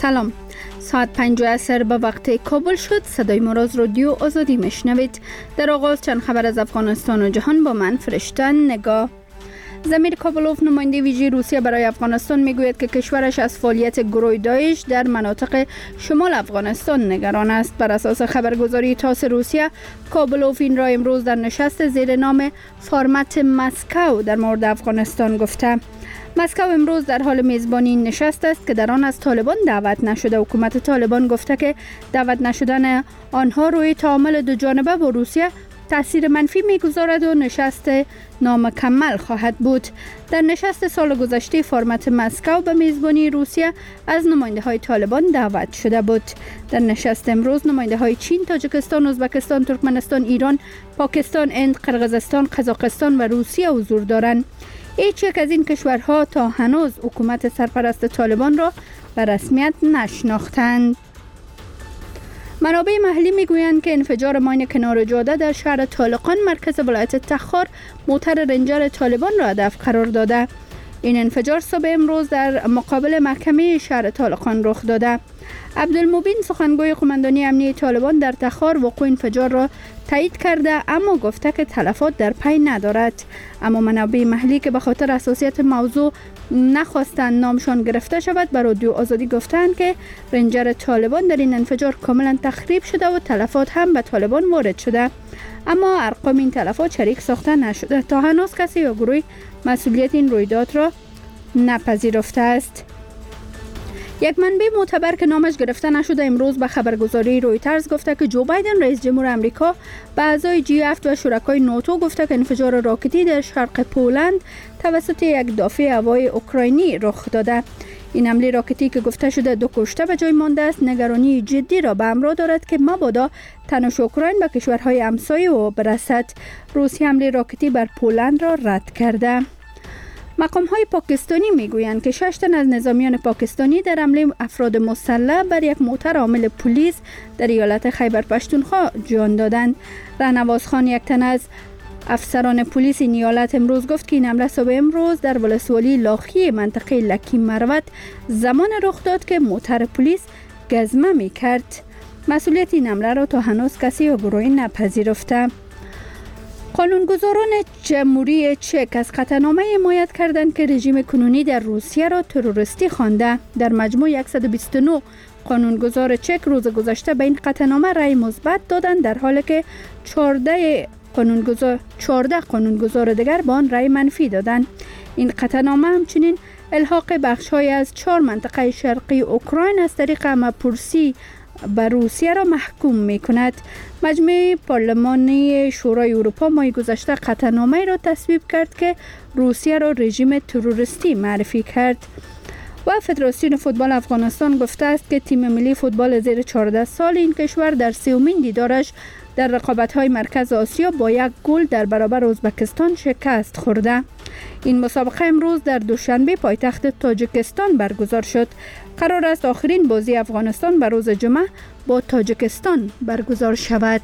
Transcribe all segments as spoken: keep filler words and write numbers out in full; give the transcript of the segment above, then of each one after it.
سلام. ساعت پنج عصر به وقت کابل شد. صدای ما را از رادیو آزادی میشنوید. در آغاز چند خبر از افغانستان و جهان با من فرشته نگاه. ضمیر کابلوف نماینده ویژه روسیه برای افغانستان میگوید که کشورش از فعالیت گروه داعش در مناطق شمال افغانستان نگران است. بر اساس خبرگزاری تاس روسیه، کابلوف این را امروز در نشست زیر نام فارمت مسکو در مورد افغانستان گفته. مسکو امروز در حال میزبانی این نشست است که در آن از طالبان دعوت نشده. حکومت طالبان گفته که دعوت نشدن آنها روی تعامل دو جانبه با روسیه تأثیر منفی میگذارد و نشست نامکمل خواهد بود. در نشست سال گذشته فارمت مسکو به میزبانی روسیه از نماینده های طالبان دعوت شده بود. در نشست امروز نماینده های چین، تاجیکستان، ازبکستان، ترکمنستان، ایران، پاکستان، هند، قرقیزستان، قزاقستان و روسیه حضور دارند. هیچ یک از این کشورها تا هنوز حکومت سرپرست طالبان را به رسمیت نشناختند. منابع محلی میگویند که انفجار ماین کنار جاده در شهر طالقان مرکز ولایت تخار موتر رنجر طالبان را هدف قرار داده. این انفجار صبح امروز در مقابل محکمه شهر طالقان رخ داده. عبدالمبین سخنگوی قماندانی امنیتی طالبان در تخار وقوع انفجار را تایید کرده، اما گفته که تلفات در پی ندارد. اما منابع محلی که به خاطر حساسیت موضوع نخواستند نامشان گرفته شود بر رادیو آزادی گفتند که رنجر طالبان در این انفجار کاملا تخریب شده و تلفات هم به طالبان وارد شده، اما ارقام این تلفات شریک ساخته نشده. تا هنوز کسی یا گروهی مسئولیت این رویداد را نپذیرفته است. یک منبع معتبر که نامش گرفته نشده امروز به خبرگزاری رویترز گفته که جو بایدن رئیس جمهور آمریکا به اعضای جی هفت و شرکای ناتو گفته که انفجار راکتی در شرق پولند توسط یک دافع هوایی اوکراینی رخ داده. این حمله راکتی که گفته شده دو کشته به جای مانده است، نگرانی جدی را به همراه دارد که مبادا تنش اوکراین به کشورهای همسایه او برسد. روسیه حمله راکتی بر پولند را رد کرده. مقام های پاکستانی میگویند که شش تن از نظامیان پاکستانی در حمله افراد مسلح بر یک موتر حامل پلیس در ایالت خیبر پشتونخوا جان دادند. رهنواز خان، یک تن از افسران پلیس این ایالت، امروز گفت که این حمله صبح امروز در ولسوالی لاخی منطقه لکی مروت زمان رخ داد که موتر پلیس گزمه می کرد. مسئولیت این حمله را تا هنوز کسی یا گروهی نپذیرفته. قانونگذاران جمهوری چک از قطعنامه حمایت کردند که رژیم کنونی در روسیه را تروریستی خوانده. در مجموع صد و بیست و نه قانونگذار چک روز گذشته به این قطعنامه رأی مثبت دادند، در حالی که چهارده قانونگذار چهارده قانونگذار دیگر به آن رأی منفی دادند. این قطعنامه همچنین الحاق بخش‌های از چهار منطقه شرقی اوکراین از طریق همه‌پرسی به روسیه را محکوم می کند. مجمع پارلمانی شورای اروپا ماه گذشته قطعنامه را تصویب کرد که روسیه را رژیم تروریستی معرفی کرد. و فدراسیون فوتبال افغانستان گفته است که تیم ملی فوتبال زیر چهارده سال این کشور در سومین دیدارش در رقابت‌های مرکز آسیا با یک گل در برابر ازبکستان شکست خورده. این مسابقه امروز در دوشنبه پایتخت تاجیکستان برگزار شد. قرار است آخرین بازی افغانستان به روز جمعه با تاجیکستان برگزار شود.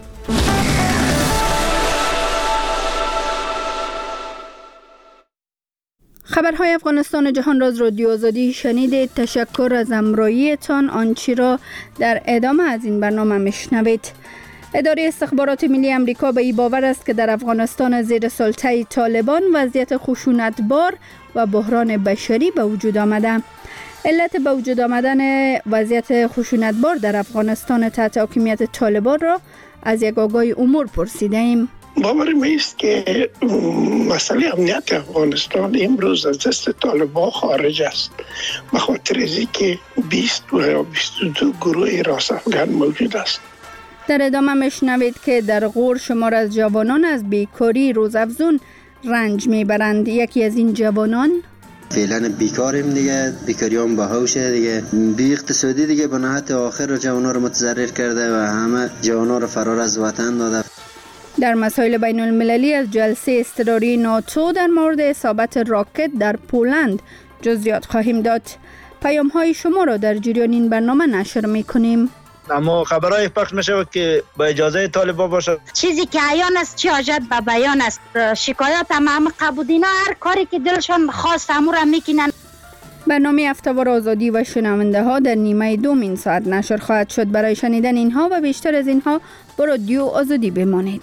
خبرهای افغانستان و جهان را از رادیو آزادی شنیدید. تشکر از همراهیتان. آنچه را در ادامه از این برنامه میشنوید. اداره استخبارات ملی آمریکا به این باور است که در افغانستان زیر سلطه طالبان وضعیت خشونتبار و بحران بشری به وجود آمده. علت به وجود آمدن وضعیت خشونتبار در افغانستان تحت حاکمیت طالبان را از یک آگاه امور پرسیده ایم. باور میست که مسئله امنیت افغانستان امروز از دست طالبان خارج است، به خاطر اینکه بیست یا بیست و دو گروه راست افغان موجود است. در ادامه میشنوید که در غور شمار از جوانان از بیکاری روزافزون رنج میبرند. یکی از این جوانان فعلا بیکاریم دیگه، بیکاری هم باهوشه دیگه، بی اقتصادی دیگه به نهایت آخر رو جوانا رو متضرر کرده و همه جوانا رو فرار از وطن داده. در مسائل بین المللی از جلسه اضطراری ناتو در مورد اصابت راکت در پولند جزئیات خواهیم داد. پیام های شما را در جریان این برنامه نشر میکنیم. اما خبرهای پخش میشه که با اجازه طالبان باشه. چیزی که عیان است چه حاجت به بیان است. شکایات هم هم قبودینا هر کاری که دلشان خواست امور هم میکنن. برنامه هفته‌وار آزادی و شنونده ها در نیمه دوم این ساعت نشر خواهد شد. برای شنیدن اینها و بیشتر از اینها با رادیو آزادی بمانید.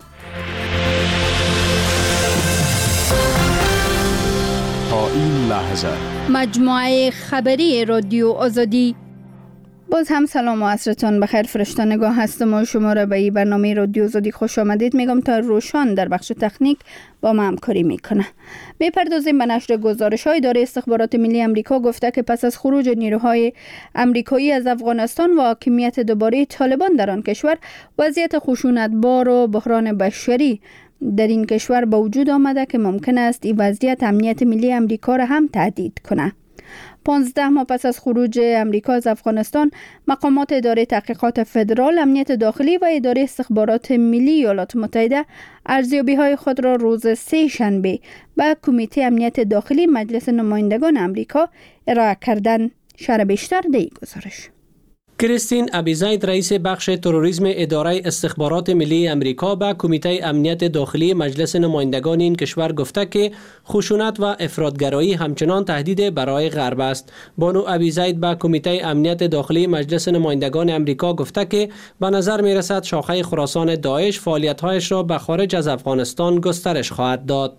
تا این لحظه مجموعه خبری رادیو آزادی. باز هم سلام و عصرتان بخیر. فرشته نگاه هستم و شما را به این برنامه رادیو آزادی خوش آمدید میگم. تا روشان در بخش تکنیک با ما همکاری میکنه. میپردازیم به نشر گزارش های اداره استخبارات ملی امریکا گفته که پس از خروج نیروهای امریکایی از افغانستان و حاکمیت دوباره طالبان در آن کشور، وضعیت خشونتبار و بحران بشری در این کشور به وجود آمده که ممکن است این وضعیت امنیت ملی امریکا را هم تهدید کنه. پانزده ماه پس از خروج امریکا از افغانستان، مقامات اداره تحقیقات فدرال، امنیت داخلی و اداره استخبارات ملی ایالات متحده ارزیابی‌های خود را روز سه شنبه به کمیته امنیت داخلی مجلس نمایندگان امریکا ارائه کردند. شرح بیشتر در این گزارش. کریستین ابیزاید رئیس بخش تروریسم اداره استخبارات ملی امریکا به کمیته امنیت داخلی مجلس نمایندگان این کشور گفته که خشونت و افراطگرایی همچنان تهدید برای غرب است. بانو ابیزاید به کمیته امنیت داخلی مجلس نمایندگان امریکا گفته که به نظر می رسد شاخه خراسان داعش فعالیت‌هایش را به خارج از افغانستان گسترش خواهد داد.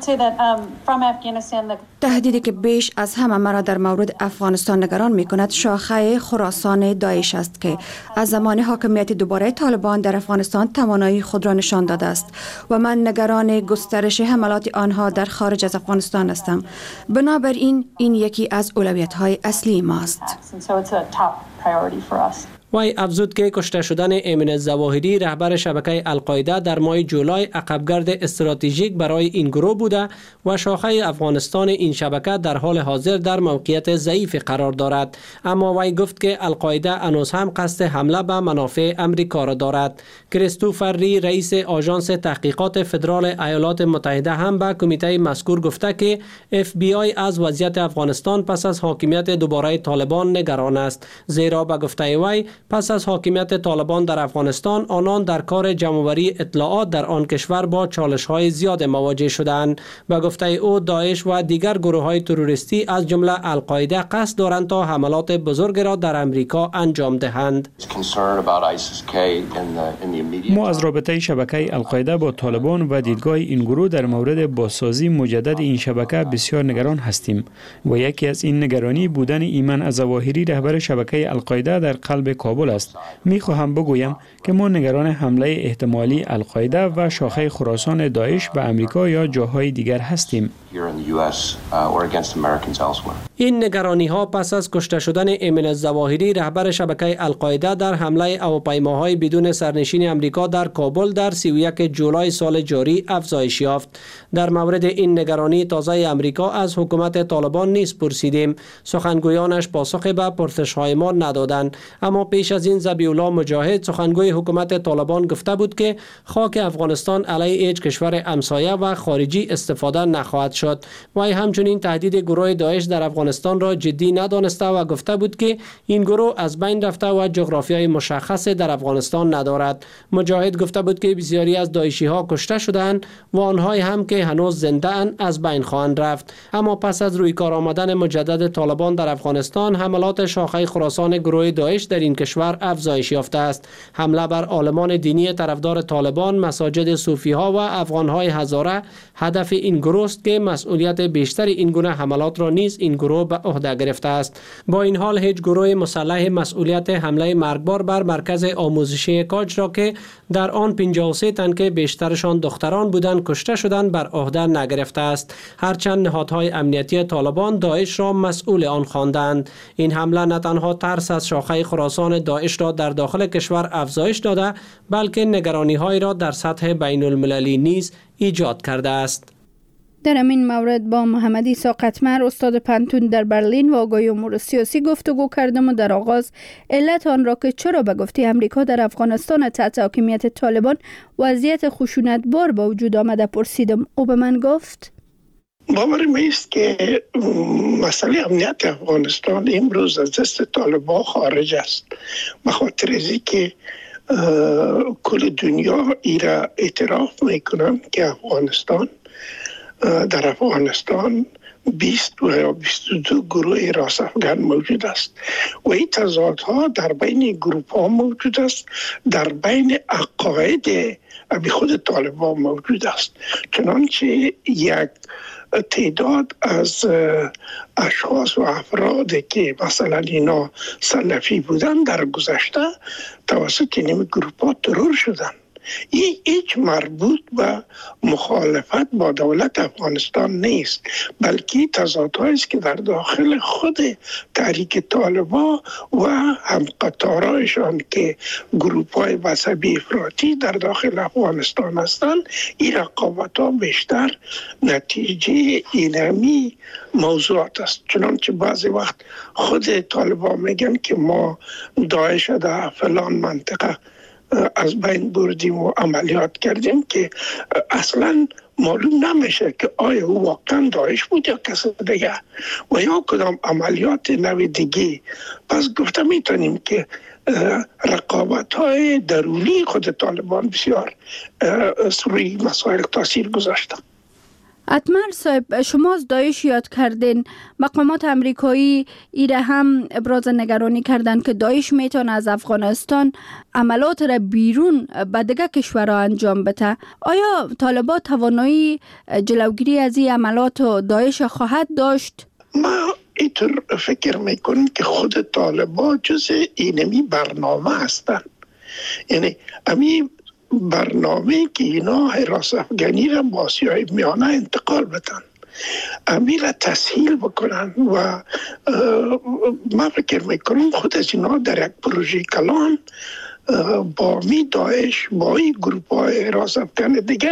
تهدیدی که بیش از همه مرا در مورد افغانستان نگران می کند شاخه خراسان داعش است که از زمان حاکمیت دوباره طالبان در افغانستان توانایی خود را نشان داده است و من نگران گسترش حملات آنها در خارج از افغانستان هستم. بنابراین این یکی از اولویت‌های اصلی ماست. وی افزود که کشته شدن ایمن الظواهری رهبر شبکه القاعده در ماه جولای عقبگرد استراتژیک برای این گروه بوده و شاخه افغانستان این شبکه در حال حاضر در موقعیت ضعیف قرار دارد. اما وی گفت که القاعده هنوز هم قصد حمله به منافع امریکا را دارد. کریستوفر ری رئیس آژانس تحقیقات فدرال ایالات متحده هم به کمیته مذکور گفته که اف بی آی از وضعیت افغانستان پس از حاکمیت دوباره طالبان نگران است، زیرا به گفته وی پس از حاکمیت طالبان در افغانستان آنان در کار جمع‌آوری اطلاعات در آن کشور با چالش‌های زیاد مواجه شدند. به گفته او داعش و دیگر گروه‌های تروریستی از جمله القاعده قصد دارند تا حملات بزرگ را در امریکا انجام دهند. ما از رابطه شبکه القاعده با طالبان و دیدگاه این گروه در مورد بازسازی مجدد این شبکه بسیار نگران هستیم و یکی از این نگرانی بودن ایمن الظواهری رهبر شبکه القاعده در قلب کابل است. می خواهم بگویم که ما نگران حمله احتمالی القاعده و شاخه خراسان داعش به امریکا یا جاهای دیگر هستیم. این نگرانی ها پس از کشته شدن ایمن الظواهری رهبر شبکه القاعده در حمله هواپیماهای بدون سرنشین امریکا در کابل در سی و یک جولای سال جاری افزایش یافت. در مورد این نگرانی تازه امریکا از حکومت طالبان نیز پرسیدیم. سخنگویانش پاسخ به پرسش‌های ما ندادند. اما پیش از این ذبیح الله مجاهد سخنگوی حکومت طالبان گفته بود که خاک افغانستان علیه هیچ کشور همسایه و خارجی استفاده نخواهد شد. وی همچنین تهدید گروه داعش در افغانستان را جدی ندانسته و گفته بود که این گروه از بین رفته و جغرافیای مشخص در افغانستان ندارد. مجاهد گفته بود که بسیاری از داعشی ها کشته شدند و آنهایی هم که هنوز زنده اند از بین خواهند رفت. اما پس از روی کار آمدن مجدد طالبان در افغانستان، حملات شاخه خراسان گروه داعش در این کشور افزایش یافته است. حمله بر عالمان دینی طرفدار طالبان، مساجد صوفی ها و افغان های هزاره هدف این گروه است که مسئولیت بیشتر این گونه حملات را نیز این گروه به عهده گرفته است. با این حال هیچ گروه مسلح مسئولیت حمله مرگبار بر مرکز آموزشی کاج را که در آن پنجاه و سه تن که بیشترشان دختران بودند کشته شدند بر عهده نگرفته است. هرچند نهادهای امنیتی طالبان داعش را مسئول آن خواندند. این حمله نه تنها ترس از شاخه خراسان داعش را در داخل کشور افزایش داده، بلکه نگرانی‌های را در سطح بین المللی نیز ایجاد کرده است. در این مورد با محمد عیسی قطمر استاد پنتون در برلین و آقای امور سیاسی گفتگو کردم و در آغاز علت آن را که چرا به گفته امریکا در افغانستان تحت حاکمیت طالبان وضعیت خشونتبار با وجود آمده پرسیدم. او به من گفت باور من است که مسئله امنیت افغانستان امروز از دست طالبان خارج است، به خاطر از اینکه کل دنیا ایرا اعتراف میکنن که افغانستان در افغانستان بیست و یا بیست و دو گروه راست افغان موجود است و این تضادها در بین گروه ها موجود است، در بین عقاید ابی خود طالبان موجود است. چنانچه یک تعداد از اشخاص و افراد که مثلا اینا سلفی بودن در گذشته توسط این گروه ها ترور شدن. این هیچ مربوط به مخالفت با دولت افغانستان نیست، بلکه تضادهایی است که در داخل خود تحریک طالبان و همقطارایشان که گروه‌های مذهبی افراطی در داخل افغانستان هستند، این رقابت‌ها بیشتر نتیجه اینمی موضوعات است. چنانچه بعضی وقت خود طالبان میگن که ما داعش در فلان منطقه از بین بردیم و عملیات کردیم که اصلا معلوم نمیشه که آیا او واقعا داعش بود یا کسی دیگه و یا کدام عملیات نوع دیگه. پس گفته میتونیم که رقابت های درونی خود طالبان بسیار روی مسائل تاثیر گذاشته. اتمر صاحب، شما از داعش یاد کردین. مقامات امریکایی ایره هم ابراز نگرانی کردن که داعش میتونه از افغانستان عملات را بیرون به دیگه کشورها انجام بده. آیا طالبان توانایی جلوگیری از این عملات و داعش خواهد داشت؟ ما اینطور فکر میکنم که خود طالبان جز اینمی برنامه هستن. یعنی امی برنامه که اینا حراس افغانی را با آسیای میانه انتقال بدن، امی را تسهیل بکنن و ما فکر میکنم خود از اینا در یک پروژه کلان با می داعش با این گروپ های حراس افغان دیگه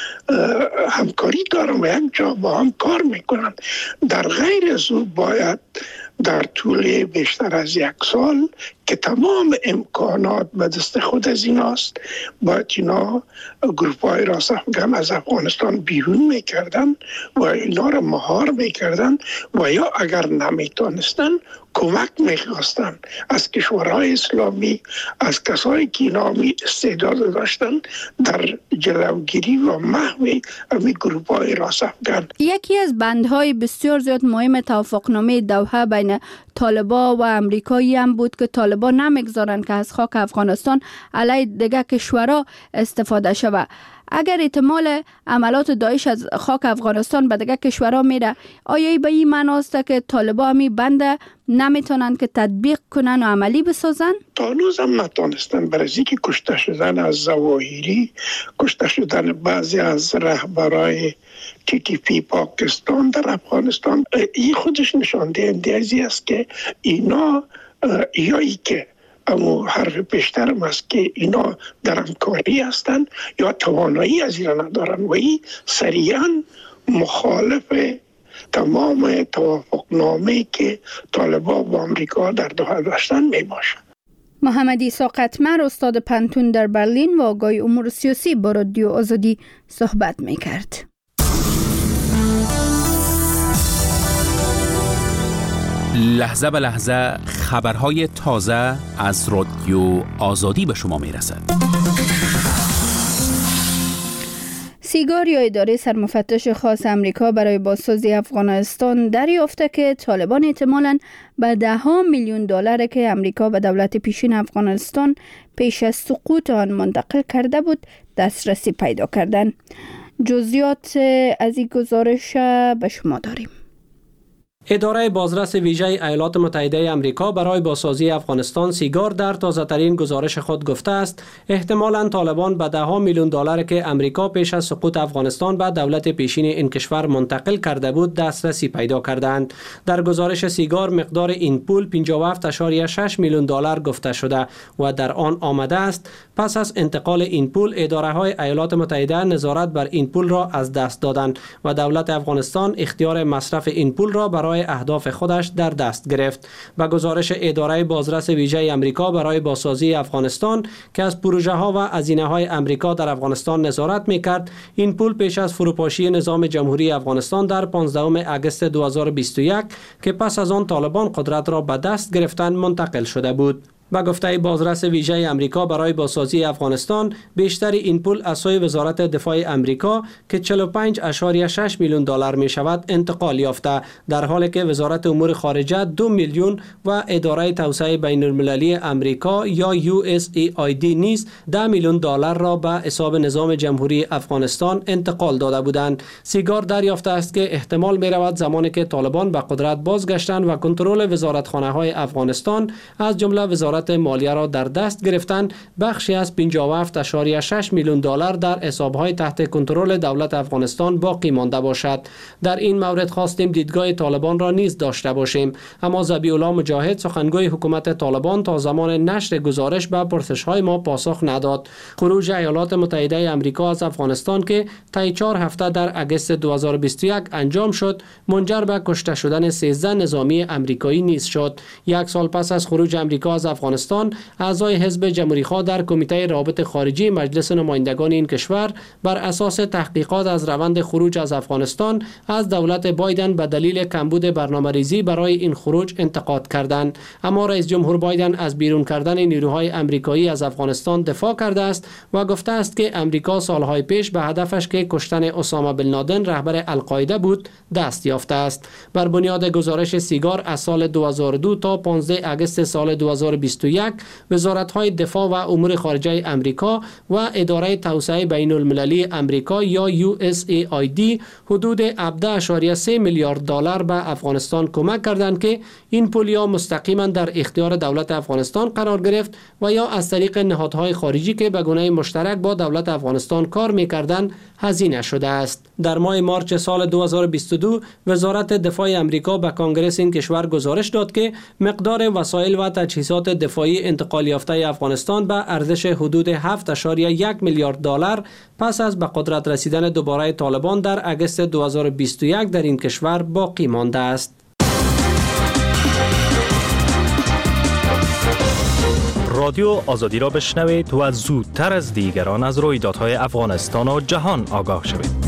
همکاری دارن و یک جا با هم کار میکنن. در غیر از او باید در طول بیشتر از یک سال که تمام امکانات به دست خود از ایناست باید اینا گروپ های راست افغان از افغانستان بیرون میکردن و اینا را مهار میکردن و یا اگر نمیتونستن کمک میخواستن از کشورهای اسلامی، از کسایی که اینا استعداد داشتن در جلوگیری و محو امی گروپ های راست افغان. یکی از بندهای بسیار زیاد مهم توافقنامه دوحه بین طالبان و امریکایی هم بود که طالبان نمیگذارن که از خاک افغانستان علیه دیگه کشورها استفاده شود. اگر احتمال عملات داعش از خاک افغانستان به دیگه کشورها میره، آیا به این معنی است که طالبان همی بنده نمیتونن که تطبیق کنن و عملی بسازن؟ تا هنوز هم نتونستن. برای که کشته شدن از ظواهری، کشته شدن بعضی از رهبرای تی تی پی پاکستان در افغانستان، این خودش نشان دهنده ازی است که اینا یا ای که اما حرف پیشترم است که اینا در همکاری هستند یا توانایی از اینا ندارن و این سریعا مخالف تمام توافقنامه که طالبان با امریکا در دوحه داشتن می باشد. محمد عیسی قطمر، استاد پنتون در برلین و آگاه امور سیاسی با رادیو آزادی صحبت می کرد. لحظه به لحظه خبرهای تازه از رادیو آزادی به شما می رسد. سیگار یا اداره سرمفتش خاص امریکا برای بازسازی افغانستان دریافته که طالبان احتمالاً به ده ها میلیون دلار که امریکا به دولت پیشین افغانستان پیش از سقوط آن منتقل کرده بود دسترسی پیدا کردند. جزئیات از این گزارش به شما داریم. اداره بازرس ویژه ایالات متحده آمریکا برای بازسازی افغانستان سیگار در تازه‌ترین گزارش خود گفته است احتمالاً طالبان به ده ها میلیون دلار که آمریکا پیش از سقوط افغانستان به دولت پیشین این کشور منتقل کرده بود دسترسی پیدا کردند. در گزارش سیگار مقدار این پول پنجاه و هفت ممیز شش میلیون دلار گفته شده و در آن آمده است پس از انتقال این پول اداره های ایالات متحده نظارت بر این پول را از دست دادند و دولت افغانستان اختیار مصرف این پول را برای اهداف خودش در دست گرفت. و گزارش اداره بازرس ویژه آمریکا برای بازسازی افغانستان که از پروژه ها و هزینه های آمریکا در افغانستان نظارت میکرد، این پول پیش از فروپاشی نظام جمهوری افغانستان در پانزدهم آگوست دو هزار و بیست و یک که پس از آن طالبان قدرت را به دست گرفتند منتقل شده بود. با گفته بازرس ویژه امریکا برای بازسازی افغانستان، بیشتر این پول از سوی وزارت دفاع امریکا که چهل و پنج ممیز شش میلیون دلار می شود انتقال یافته، در حالی که وزارت امور خارجه دو میلیون و اداره توسعه بین المللی امریکا یا یو اس ای آی دی نیز ده میلیون دلار را به حساب نظام جمهوری افغانستان انتقال داده بودند. سیگار دریافته است که احتمال می رود زمانی که طالبان به قدرت بازگشتند و کنترل وزارتخانه های افغانستان از جمله وزارت مالیه را در دست گرفتند، بخشی از پنجاه و هفت ممیز شش میلیون دلار در حساب‌های تحت کنترل دولت افغانستان باقی مانده باشد. در این مورد خواستیم دیدگاه طالبان را نیز داشته باشیم، اما ذبیح الله مجاهد سخنگوی حکومت طالبان تا زمان نشر گزارش به پرسش‌های ما پاسخ نداد. خروج ایالات متحده آمریکا از افغانستان که طی چهار هفته در اگست دو هزار و بیست و یک انجام شد، منجر به کشته شدن سیزده نظامی آمریکایی نیز شد. یک سال پس از خروج آمریکا از افغانستان، اعضای حزب جمهوری‌خواه در کمیته روابط خارجی مجلس نمایندگان این کشور بر اساس تحقیقات از روند خروج از افغانستان از دولت بایدن به دلیل کمبود برنامه‌ریزی برای این خروج انتقاد کردند. اما رئیس جمهور بایدن از بیرون کردن نیروهای آمریکایی از افغانستان دفاع کرده است و گفته است که آمریکا سالهای پیش به هدفش که کشتن اسامه بن لادن رهبر القاعده بود دست یافته است. بر بنیاد گزارش سیگار از سال دو هزار و دو تا پانزده اگست سال دو هزار و بیست و یک، وزارت‌های دفاع و امور خارجه آمریکا و اداره توسعه بین المللی آمریکا یا یو اس ای آی دی حدود هفده ممیز سه میلیارد دلار به افغانستان کمک کردند که این پول یا مستقیما در اختیار دولت افغانستان قرار گرفت و یا از طریق نهادهای خارجی که به گونه مشترک با دولت افغانستان کار می‌کردند هزینه شده است. در ماه مارچ سال دو هزار و بیست و دو وزارت دفاع آمریکا به کنگره این کشور گزارش داد که مقدار وسایل و تجهیزات دفاعی انتقال یافته افغانستان به ارزش حدود هفت ممیز یک میلیارد دلار پس از به قدرت رسیدن دوباره طالبان در اگست دو هزار و بیست و یک در این کشور باقی مانده است. رادیو آزادی را بشنوید و زودتر از دیگران از رویدادهای افغانستان و جهان آگاه شوید.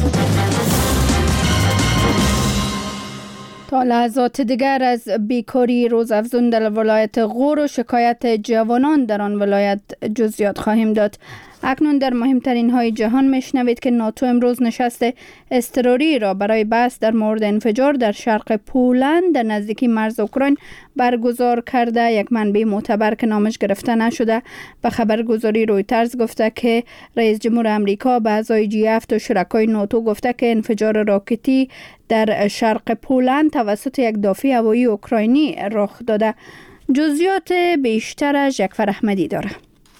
تا لحظات دیگر از بیکاری روزافزون در ولایت غور و شکایت جوانان در آن ولایت جزئیات خواهیم داد. اکنون در مهمترین های جهان میشنوید که ناتو امروز نشست اضطراری را برای بحث در مورد انفجار در شرق پولند در نزدیکی مرز اوکراین برگزار کرده. یک منبع معتبر که نامش گرفته نشده به خبرگزاری رویترز گفته که رئیس جمهور امریکا به اعضای جی هفت و شرکای ناتو گفته که انفجار راکتی در شرق پولند توسط یک دافع هوایی اوکراینی رخ داده. جزئیات بیشترش یکفر احمدی داره.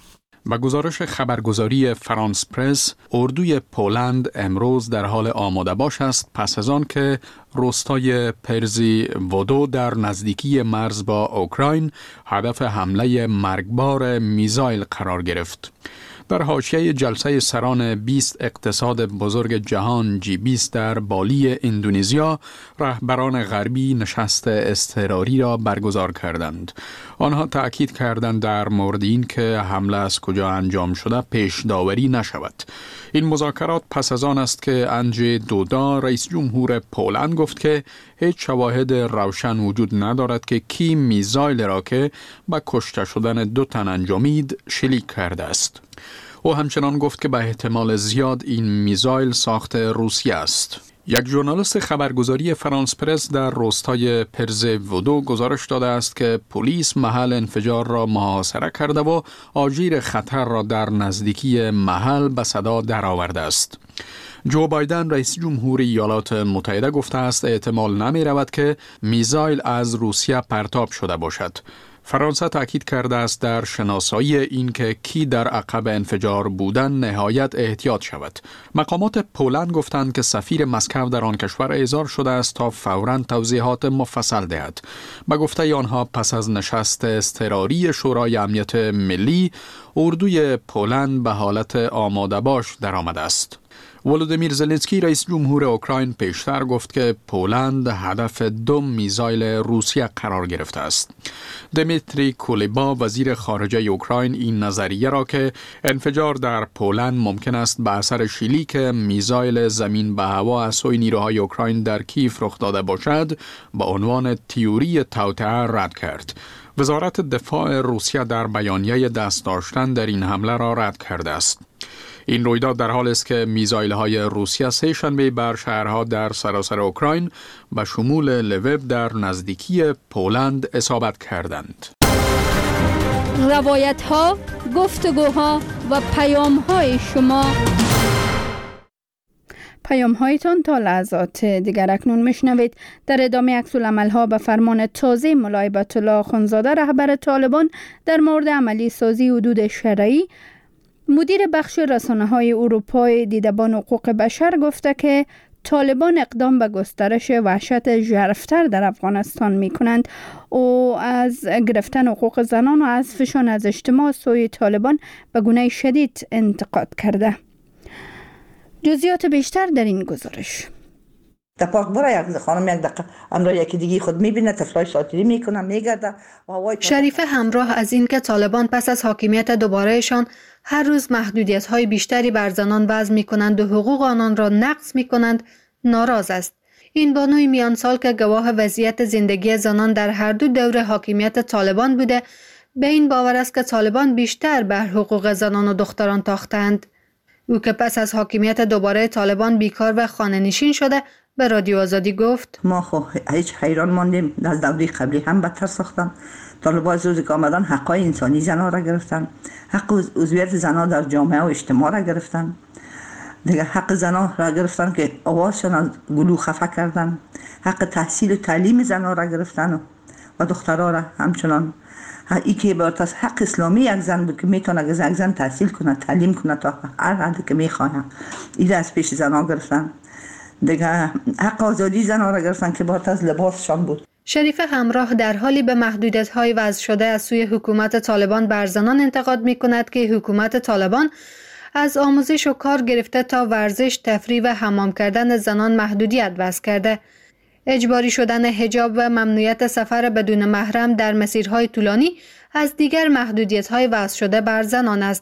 با گزارش خبرگزاری فرانس پرس، اردوی پولند امروز در حال آماده باش است پس از آن که روستای پرزی ودو در نزدیکی مرز با اوکراین هدف حمله مرگبار میزایل قرار گرفت. در حاشیه جلسه سران بیست اقتصاد بزرگ جهان جی بیست در بالی اندونزیا، رهبران غربی نشست اضطراری را برگزار کردند. آنها تأکید کردند در مورد این که حمله از کجا انجام شده پیش داوری نشود. این مذاکرات پس از آن است که اندژی دودا رئیس جمهور پولند گفت که هیچ شواهد روشن وجود ندارد که کی میزایل را که به کشته شدن دو تن انجامید شلیک کرده است. او همچنان گفت که به احتمال زیاد این میزایل ساخت روسیه است. یک ژورنالیست خبرگزاری فرانس پرس در روستای پرز ودو گزارش داده است که پلیس محل انفجار را محاصره کرده و آژیر خطر را در نزدیکی محل به صدا درآورده است. جو بایدن رئیس جمهور ایالات متحده گفته است احتمال نمی رود که میزایل از روسیه پرتاب شده باشد. فرانسه تاکید کرده است در شناسایی این که کی در عقب انفجار بودن نهایت احتیاط شود. مقامات پولند گفتند که سفیر مسکو در آن کشور احضار شده است تا فوراً توضیحات مفصل دهد. به گفته آنها پس از نشست اضطراری شورای امنیت ملی، اردوی پولند به حالت آماده باش درآمده است. ولودیمیر زلنسکی رئیس جمهور اوکراین پیشتر گفت که پولند هدف دو میزایل روسیه قرار گرفته است. دمیتری کولیبا وزیر خارجه اوکراین این نظریه را که انفجار در پولند ممکن است به اثر شلیک میزایل زمین به هوا از سوی نیروهای اوکراین در کیف رخ داده باشد، با عنوان تئوری توطئه رد کرد. وزارت دفاع روسیه در بیانیه دست داشتن در این حمله را رد کرده است. این رویداد در حالی است که میزایل‌های روسیه سه شنبه بر شهرها در سراسر اوکراین به شمول لویو در نزدیکی پولند اصابت کردند. روایت‌ها، گفتگوها و پیام‌های شما، پیام‌هایتان تا لحظات دیگر اکنون میشنوید. در ادامه عکس‌العمل‌ها به فرمان تازه مولای بیت الله اخوندزاده رهبر طالبان در مورد عملی سازی حدود شرعی، مدیر بخش رسانه‌های اروپای دیدبان حقوق بشر گفته که طالبان اقدام به گسترش وحشت ژرف‌تر در افغانستان می‌کنند. او از گرفتن حقوق زنان و حذفشان از اجتماع سوی طالبان به گونه شدید انتقاد کرده. جزئیات بیشتر در این گزارش. در پارک برای یک خانم یک دقیقه امرا یکی دیگه خود میبینه، طفلای ساتیری میکنه، میگرده. شریفه همراه از این که طالبان پس از حاکمیت دوبارهشان هر روز محدودیت‌های بیشتری بر زنان وضع می‌کنند و حقوق آنان را نقض می‌کنند، ناراض است. این بانوی میان سال که گواه وضعیت زندگی زنان در هر دو دوره حاکمیت طالبان بوده، به این باور است که طالبان بیشتر بر حقوق زنان و دختران تاختند. او که پس از حاکمیت دوباره طالبان بیکار و خانه نشین شده، به رادیو آزادی گفت: ما خو هیچ حیران ماندیم، در دوره قبلی هم بدتر ساختن. طالبان از روزی که آمدن حقای انسانی زنها را گرفتن، حق عضویت زنها در جامعه و اجتماع را گرفتن، دیگه حق زنها را گرفتن که آوازشان از گلو خفه کردن، حق تحصیل و تعلیم زنها را گرفتن و دخترها را همچنان. ای که عبارت از حق اسلامی یک زن بود که میتونه یک زن تحصیل کنه، تعلیم کنه تا هر حدی که میخواد، این از پیش زنها گرفتن. دیگه حق آزادی زنها را گرفتن که عبارت از لباسشان بود. شریفه همراه در حالی به محدودیت‌های وضع شده از سوی حکومت طالبان بر زنان انتقاد می‌کند که حکومت طالبان از آموزش و کار گرفته تا ورزش، تفریح و حمام کردن زنان محدودیت وضع کرده. اجباری شدن حجاب و ممنوعیت سفر بدون محرم در مسیرهای طولانی از دیگر محدودیت‌های وضع شده بر زنان است.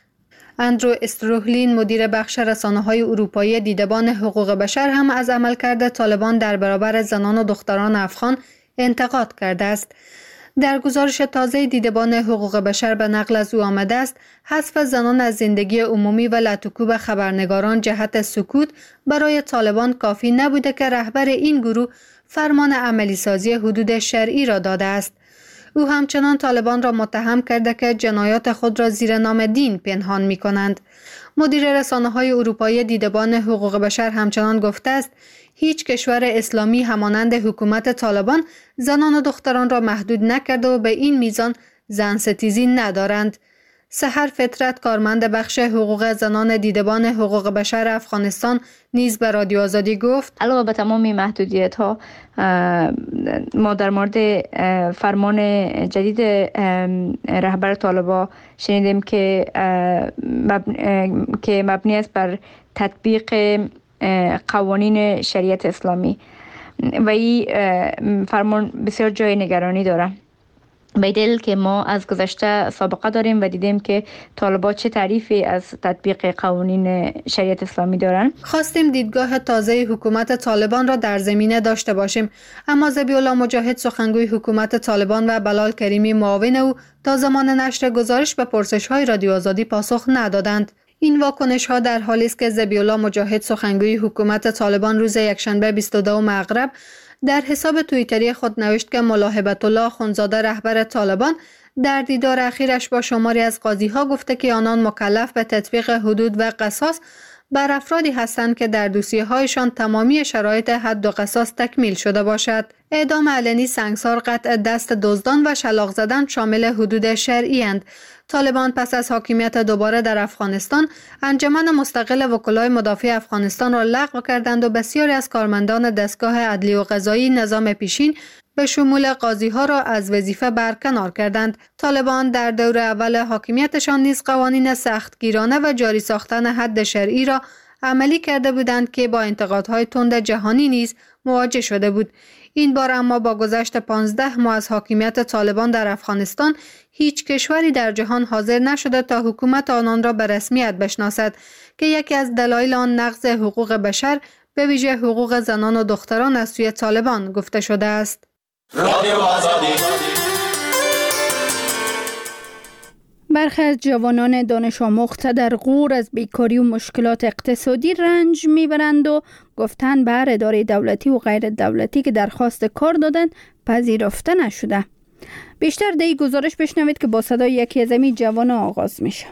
اندرو استروهلین مدیر بخش رسانه‌های اروپایی دیدبان حقوق بشر هم از عملکرد طالبان در برابر زنان و دختران افغان انتقاد کرده است. در گزارش تازه دیدبان حقوق بشر به نقل از او آمده است حذف زنان از زندگی عمومی و لطوکوب خبرنگاران جهت سکوت برای طالبان کافی نبوده که رهبر این گروه فرمان عملی سازی حدود شرعی را داده است. او همچنان طالبان را متهم کرده که جنایات خود را زیر نام دین پنهان می کنند. مدیر رسانه‌های اروپایی دیدبان حقوق بشر همچنان گفته است هیچ کشور اسلامی همانند حکومت طالبان زنان و دختران را محدود نکرده و به این میزان زن ستیزی ندارند. سحر فطرت کارمند بخش حقوق زنان دیدبان حقوق بشر افغانستان نیز به رادیو آزادی گفت: علاوه بر تمام محدودیت ها ما در مورد فرمان جدید رهبر طالبان شنیدیم که که مبنی است بر تطبیق قوانین شریعت اسلامی و این فرمان بسیار جای نگرانی داره. به دلیل که ما از گذشته سابقه داریم و دیدیم که طالبان چه تعریفی از تطبیق قوانین شریعت اسلامی دارن. خواستیم دیدگاه تازه حکومت طالبان را در زمینه داشته باشیم، اما ذبیح الله مجاهد سخنگوی حکومت طالبان و بلال کریمی معاون او تا زمان نشر گزارش به پرسش‌های رادیو آزادی پاسخ ندادند. این واکنش ها در حالی است که ذبیح الله مجاهد سخنگوی حکومت طالبان روز یکشنبه بیست و دو مغرب در حساب توییتری خود نوشت که مولای بیت الله اخوندزاده رهبر طالبان در دیدار اخیرش با شماری از قاضی ها گفته که آنان مکلف به تطبیق حدود و قصاص بر افرادی هستند که در دوسیه هایشان تمامی شرایط حد و قصاص تکمیل شده باشد. اعدام علنی، سنگسار، قطع دست دزدان و شلاق زدن شامل حدود شرعی اند. طالبان پس از حاکمیت دوباره در افغانستان انجمن مستقل وکلای مدافع افغانستان را لغو کردند و بسیاری از کارمندان دستگاه عدلی و قضایی نظام پیشین به شمول قاضی ها را از وظیفه برکنار کردند. طالبان در دور اول حاکمیتشان نیز قوانین سختگیرانه و جاری ساختن حد شرعی را عملی کرده بودند که با انتقادهای تند جهانی نیز مواجه شده بود. این بار اما با گذشت پانزده ماه از حاکمیت طالبان در افغانستان هیچ کشوری در جهان حاضر نشده تا حکومت آنان را به رسمیت بشناسد که یکی از دلایل آن نقض حقوق بشر به ویژه حقوق زنان و دختران از سوی طالبان گفته شده است. رادیو آزادی برخی از جوانان دانش آموخته در غور از بیکاری و مشکلات اقتصادی رنج میبرند و گفتن بر اداره دولتی و غیر دولتی که درخواست کار دادن پذیرفته نشده. بیشتر در این گزارش بشنوید که با صدای یکی از این جوانان آغاز میشه.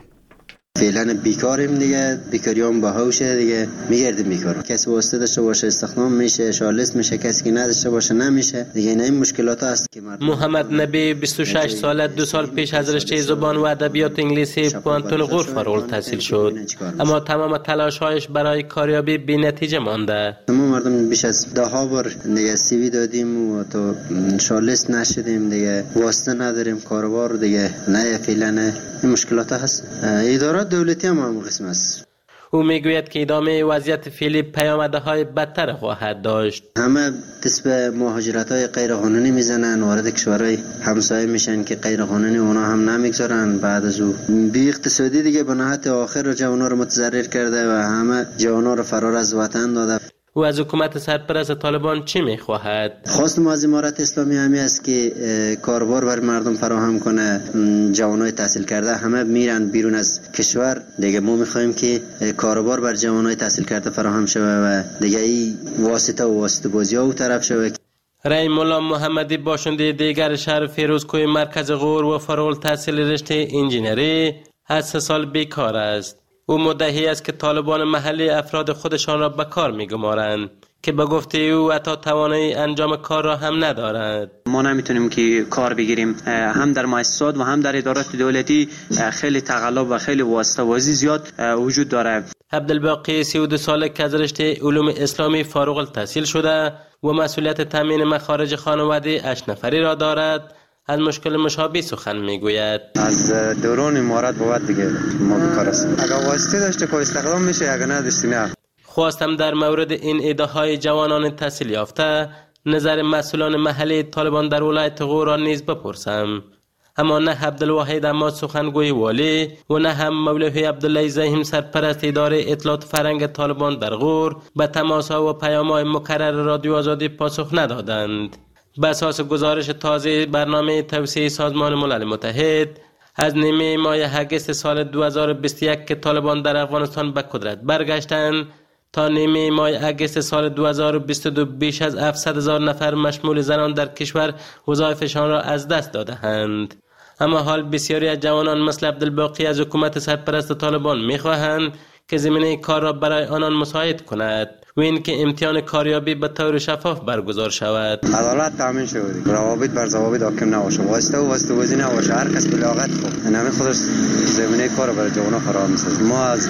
فعلا بیکاریم دیگه، بیکاریام باهوشه دیگه، میگردیم بیکار. کسی واسطه داشته باشه استخدام میشه، شالست میشه، کسی که نداشته باشه نمیشه دیگه. این مشکلات هست که مردم. محمد نبی بیست و شش ساله، دو سال پیش از رشته زبان و ادبیات انگلیسی پوانتون غور فارغ التحصیل شد، اما تمام تلاش‌هایش برای کاریابی بی‌نتیجه مانده. ما مردم بیش از ده ها بار دیگه سی وی دادیم و تو شالست نشدیم دیگه، واسطه نداریم کاروبار دیگه، نه فعلا این مشکلات هست. اداره دولتی هم هم قسم است. او میگوید که ادامه وضعیت فعلی پیامدهای بدتر خواهد داشت. همه دست به مهاجرت های غیر قانونی میزنن، وارد کشورهای همسایه میشن که غیر قانونی اونا هم نمیگذارن. بعد از او بی اقتصادی دیگه به نهایت آخر جوانا رو متضرر کرده و همه جوانا رو فرار از وطن داده. او از حکومت سرپرست طالبان چی میخواهد؟ خواست ما از امارت اسلامی همی است که کاربار بر مردم فراهم کنه. جوانای تحصیل کرده همه میرن بیرون از کشور دیگه. ما میخوایم که کاربار بر جوانای تحصیل کرده فراهم شوه و دیگه این واسطه و واسطه بازی ها او طرف شوه. رای مولا محمدی باشنده دیگر شهر فیروزکوه مرکز غور و فارغ التحصیل رشته انجینری از سه سال بیکار است. او مدعی است که طالبان محلی افراد خودشان را به کار می‌گمارند که به گفته او حتی توانایی انجام کار را هم ندارد. ما نمیتونیم که کار بگیریم، هم در مؤسسات و هم در ادارات دولتی خیلی تقلب و خیلی واسطه‌بازی زیاد وجود داره. عبدالباقی سی و دو ساله که از رشته علوم اسلامی فارغ التحصیل شده و مسئولیت تامین مخارج خانواده اش نفری را دارد، از مشکل مشابه سخن میگوید. از دوران امارات بود دیگه ما بیکار هستیم. اگر واسطه داشته که استخدام میشه، اگر نداشتی نه. خواستم در مورد این ایده‌های جوانان تحصیل یافته نظر مسئولان محلی طالبان در ولایت غور را نیز بپرسم، اما نه عبدالواحد اما سخنگوی والی و نه هم مولوی عبدالله زاهیم سرپرست اداره اطلاعات فرهنگ طالبان در غور به تماس‌ها و پیام‌های مکرر رادیو آزادی پاسخ ندادند. به اساس گزارش تازه برنامه توسعه سازمان ملل متحد از نیمه ماه اگست سال دو هزار و بیست و یک که طالبان در افغانستان به قدرت برگشتند تا نیمه ماه اگست سال دو هزار و بیست و دو بیش از هفتصد هزار نفر مشمول زنان در کشور وظایفشان را از دست داده‌اند. اما حال بسیاری از جوانان مثل عبدالباقی از حکومت سرپرست طالبان می‌خواهند که زمینه کار را برای آنان مساعد کند و این که امتحان کاریابی به طور شفاف برگزار شود. عدالت تامین شود، روابط بر ضوابط حاکم نباشه، واسطه و واسطه بازی نباشه، هر کس بلاغت خود همین خودش زمینه کار برای جوانان فراهم می‌سازد. ما از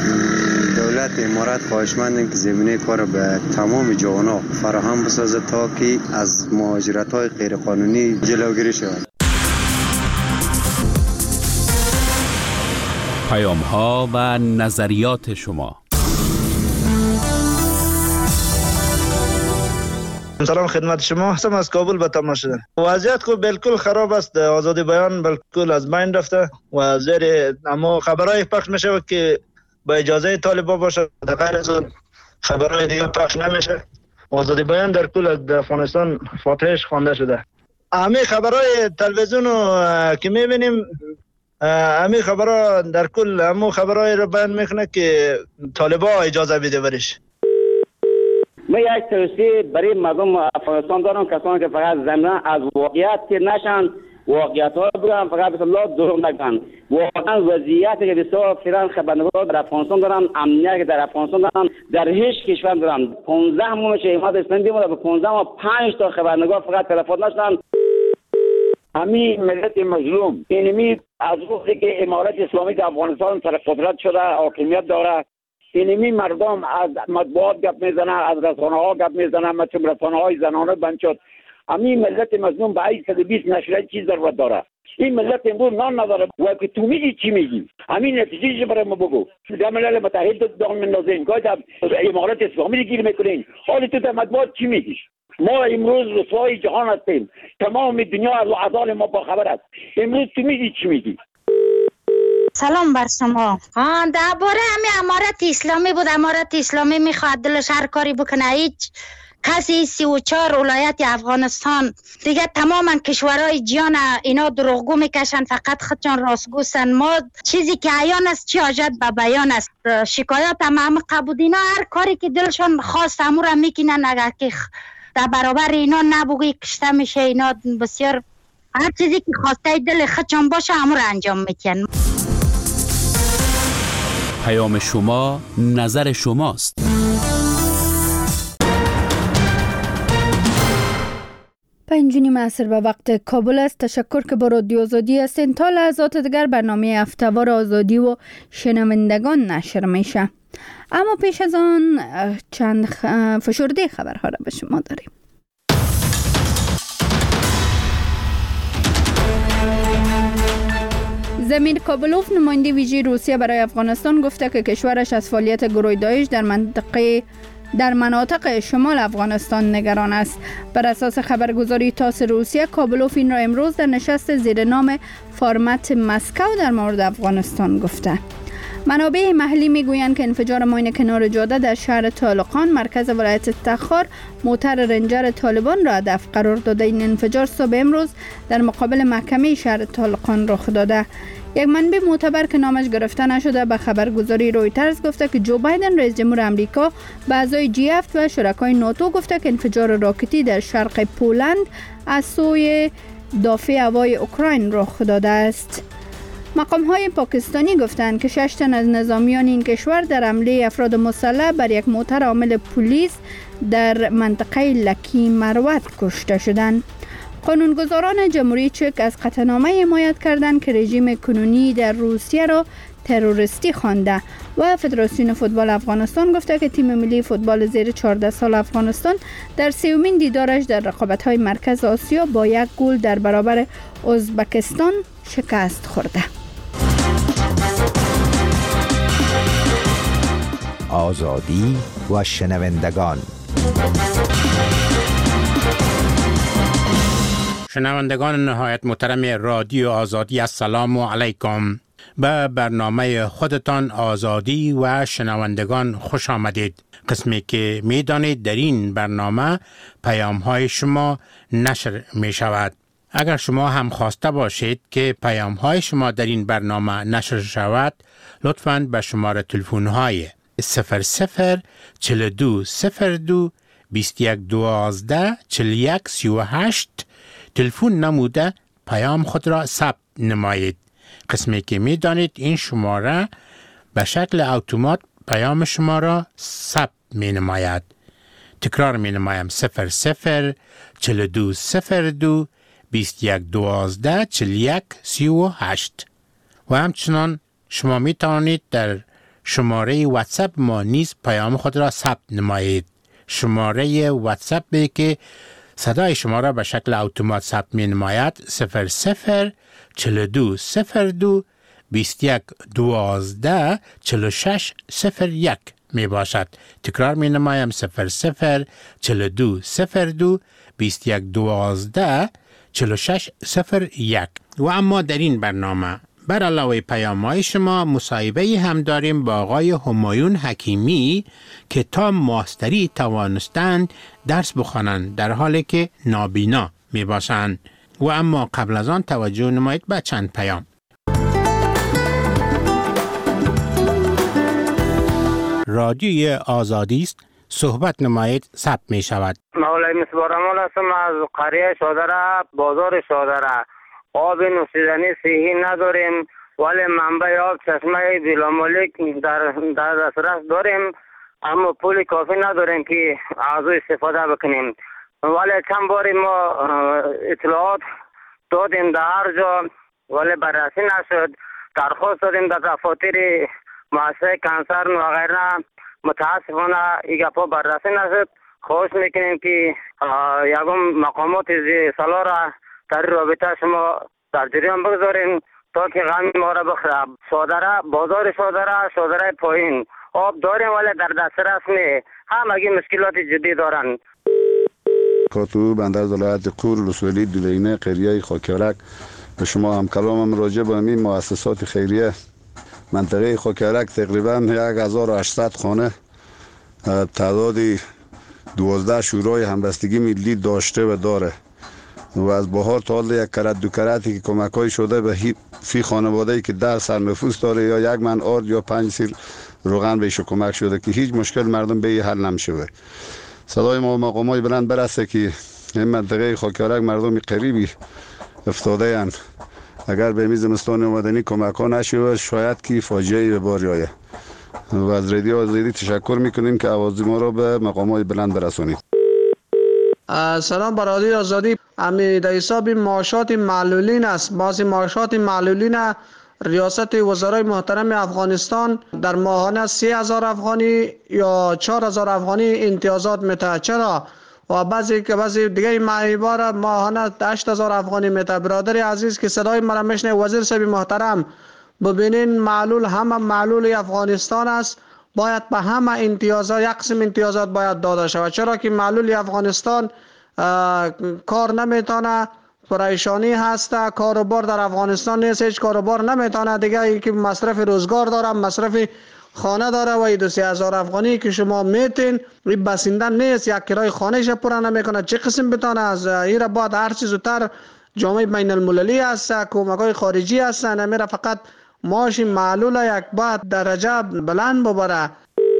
دولت امارات خواهشمندیم که زمینه کار به تمام جوانان فراهم بسازد تا که از مهاجرت‌های غیر قانونی جلوگیری شود. پیام‌ها و نظریات شما. سلام خدمت شما، هستم از کابل به تماس شدن. وضعیت کو بالکل خراب است، آزادی بیان بالکل از بین رفته و زیر اما خبرای پخش میشه که با اجازه طالبان باشه، در غیر از خبرای دیگه پخش نمیشه. آزادی بیان در کل افغانستان فاتحش خوانده شده. همه خبرای تلویزیون که میبینیم، همه خبرها در کل همه خبرهای رو بیان میکنه که طالبان اجازه بده برش. من یک توصیه برای مردم افغانستان دارم، کسانی که فقط زمینه از واقعیت که نشن، واقعیت ها بگن، فقط بسم الله دروغ نگن. واقعا وضعیتی که بسیار فیران خبرنگار در افغانستان دارن، امنیت که در افغانستان دارن، در هیچ کشور دارن. پانزده ماه میشه امارت اسلامی بیمونه، به پانزده ماه پنج تا خبرنگار فقط تلفن نشدن. همین ملت مظلوم اینمی از وقتی که امارت اسلامی در افغانستان سر قدرت شده، حاکمیت داره، اینمی مردم از مطبوعات گپ میزنن، از رسانه ها گپ میزنن، مثل رسانه های زنانه بند شد. همین ملت مظلوم به صد و بیست نشریه چیز ضرورت داره. این ملت امروز نان نداره و که تو میگی چی میگی؟ همین نتیجهش برای ما بگو. در ملل متحد دام مندازین، گاهی در امارت اسلامی گیر میکنین، حالی تو در مطبوعات چی میگی؟ ما امروز رسوای جهان هستیم، تمام دنیا از وعدان ما با خبر است. امروز تو میگی چی میگی؟ سلام بر شما. ها درباره همین امارت اسلامی بود، امارت اسلامی میخواد دلش هر کاری بکنه، هیچ کسی سی و چهار ولایت افغانستان دیگه تماما کشورهای جهان اینا دروغگو میکشن، فقط خودشان راستگوستن. ما چیزی که عیان است چی حاجت به بیان است. شکایت هم هم قبود اینا هر کاری که دلشان خواست امور هم میکنن، اگر که در برابر اینا نبوگی کشته میشه. اینا بسیار هر چیزی که خواسته دل خودشان باشه امور انجام میکنن. پیام شما نظر شماست. پنجونی معصر به وقت کابل است. تشکر که با رادیو آزادی هستین. تا لحظات دیگر برنامه هفته‌وار آزادی و شنوندگان نشر میشه، اما پیش از آن چند فشرده خبرها را به شما داریم. زمیر کابلوف نماینده ویژه روسیه برای افغانستان گفته که کشورش از فعالیت گروه داعش در منطقه در مناطق شمال افغانستان نگران است. بر اساس خبرگزاری تاس روسیه، کابلوف این را امروز در نشست زیر نام فارمت مسکو در مورد افغانستان گفته. منابع محلی میگویند که انفجار ماین کنار جاده در شهر طالقان مرکز ولایت تخار موتر رنجر طالبان را هدف قرار داده. این انفجار صبح امروز در مقابل محکمه شهر طالقان رخ داده. یک منبع معتبر که نامش گرفته نشده به خبرگزاری رویترز گفته که جو بایدن رئیس جمهور امریکا به اعضای جی هفت و شرکای ناتو گفته که انفجار راکتی در شرق پولند از سوی دافع هوای اوکراین رخ داده است. مقام‌های پاکستانی گفتند که شش تن از نظامیان این کشور در حمله افراد مسلح بر یک موتر حامل پلیس در منطقه لکی مروت کشته شدند. قانونگذاران جمهوری چک از قطعنامه حمایت کردند که رژیم کنونی در روسیه را تروریستی خوانده و فدراسیون فوتبال افغانستان گفته که تیم ملی فوتبال زیر چهارده سال افغانستان در سومین دیدارش در رقابت‌های مرکز آسیا با یک گل در برابر ازبکستان شکست خورده. آزادی و شنوندگان. شنوندگان نهایت محترم رادیو آزادی، السلام علیکم. به برنامه خودتان آزادی و شنوندگان خوش آمدید. قسمی که می دانید در این برنامه پیام های شما نشر می شود. اگر شما هم خواسته باشید که پیام های شما در این برنامه نشر شود، لطفاً به شماره تلفن های صفر صفر چهل و دو صفر دو بیست و یک دوازده چهل و یک سی و هشت تلفن نموده پیام خود را ثبت نمایید. قسمی که می دانید این شماره به شکل اتومات پیام شما را ثبت می نماید. تکرار می نمایم: صفر صفر چهل و دو صفر دو بیست و یک دوازده چهل و یک سی و هشت. و همچنان شما می توانید در شماره واتساپ ما نیز پیام خود را ثبت نمایید. شماره واتساپ که صدای شما را به شکل اتومات ثبت می نماید صفر صفر چهل و دو صفر دو بیست و یک دوازده چهل و شش صفر یک می باشد. تکرار می نمایم: صفر صفر چهل و دو صفر دو بیست و یک دوازده چهل و شش صفر یک. و اما در این برنامه بر علاوه پیام‌های شما مصاحبه هم داریم با آقای همایون حکیمی که تا ماستری توانستند درس بخوانند در حالی که نابینا می باشند. و اما قبل از آن توجه نمایید به چند پیام. رادیوی آزادی است، صحبت نمایید، ثبت می شود. مولای مصباح هستم از قریه شادره، بازار شادره. آب نوشیدنی صحی نداریم، ولی منبع آب چشمه بلامالک در در دسترس داریم، اما پول کافی نداریم که از او استفاده بکنیم. ولی چند باری ما اطلاعات دادیم در هر جا ولی بررسی نشد. درخواست دادیم در دفاتر مؤسسه کنسرن و غیره، متاسفانه این گپا بررسی نشد. خواهش میکنیم که یکم مقامات سالا را در رابطه شما در جریان بگذارین تا که غم ما را بخره. شادره، بازار شادره، شادره پایین آب داریم ولی در دسترس نه، همگی مشکلات جدی دارن. کاتو بندر ولایت قور رسولی دولینه قریه خاکرک به شما هم کلامم راجع به این مؤسسات خیریه منطقه خاکرک تقریبا هزار و هشتصد خانه تعدادی دوازده شورای همبستگی ملی داشته و داره و از بهار تا حال یک کرت دو کرتی که کمک های شده به فی خانواده‌ای که ده سر نفوس داره یا یک من آرد یا پنج سیل روغن بهش کمک شده که هیچ مشکل مردم به حل نمیشه. صدای ما مقامای بلند برسه که این منطقه خاکیارک مردم قریبی افتاده اند. اگر به زمستان آمدنی کمک ها نشه شاید که فاجعه به بار آید. و از رادیو آزادی تشکر میکنیم که آواز ما را به مقامات بلند برسونید. سلام بر رادیو آزادی. امی در حساب معاشات معلولین است. بعضی معاشات معلولین ریاست وزرای محترم افغانستان در ماهانه سه هزار افغانی یا چهار هزار افغانی امتیازات میده. چرا؟ و بعضی که بعضی دیگه معیبار ماهانه هشت هزار افغانی میده. برادر عزیز که صدای مرا میشنه، وزیر صاحب محترم ببینین معلول همه معلول افغانستان است، باید به همه امتیازات یک قسم امتیازات باید داده شود. چرا که معلول افغانستان کار نمیتونه، پریشانی هست، کاروبار در افغانستان نیست، هیچ کاروبار نمیتونه دیگه، یکی مصرف روزگار داره، مصرف خانه داره و دو سه هزار افغانی که شما میتین این بسنده نیست، یک کرای خانهش پورا نمیکنه، چه قسم بتونه از این را بعد هر چیز زودتر جامعه بین المللی هست، کمک‌های خارجی هستن، نمیره فقط معاش معلول یک بعد درجه بلند ببره.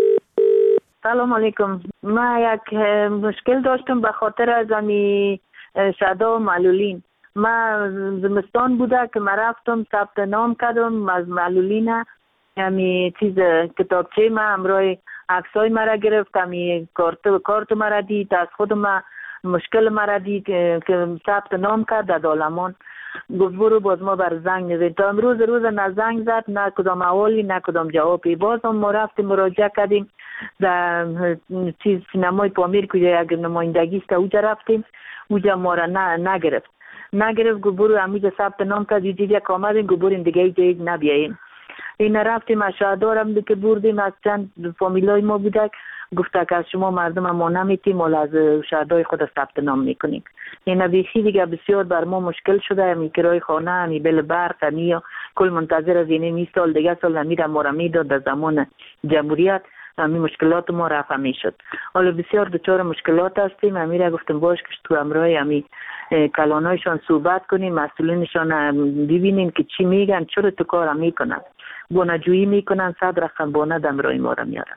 سلام علیکم. ما یک مشکل داشتم به خاطر از امی شهدا و معلولین. ما زمستان بوده که ما رفتم ثبت نام کردم از معلولین، امی چیز کتابچه ما همراه عکسای مرا گرفت، امی کارت کارت مرا دید، از خود ما مشکل مرا دید که ثبت نام کرد در دالمان. گفت برو باز ما بر زنگ نزد. تا امروز روز نه زنگ زد، نه کدام احوالی، نه کدام جوابی. باز هم ما رفتیم مراجعه کردیم در چیز سینمای پامیر که یک نمایندگی است، اونجا رفتیم، اونجا ما را نه نگرفت نگرفت گفت برو همینجا ثبت نام کرد، یه یک آمدیم گفت بریم دیگه جایی نبیاییم. این رفتیم از شهردارم که بردیم، از چند فامیلای ما بودک، گفته که از شما مردم ما نمیتیم، مال از شهردار خود ثبت نام میکنیم. این بیخی دیگه بسیار بر ما مشکل شده، همی کرای خانه، همی بل برق، همی کل منتظر از این می سال دیگه سال نمیره ما را میداد در زمان جمهوریت، همی مشکلات ما رفع میشد. حالا بسیار دچار مشکلات هستیم. همی را گفتم باش که تو امرای همی کلانایشان صحبت کنیم، مسئولینشان ببینیم که چی میگن، چرا تو کار میکنن، بانجویی میکنن، صد رقم بانه دمرای ما را میارن.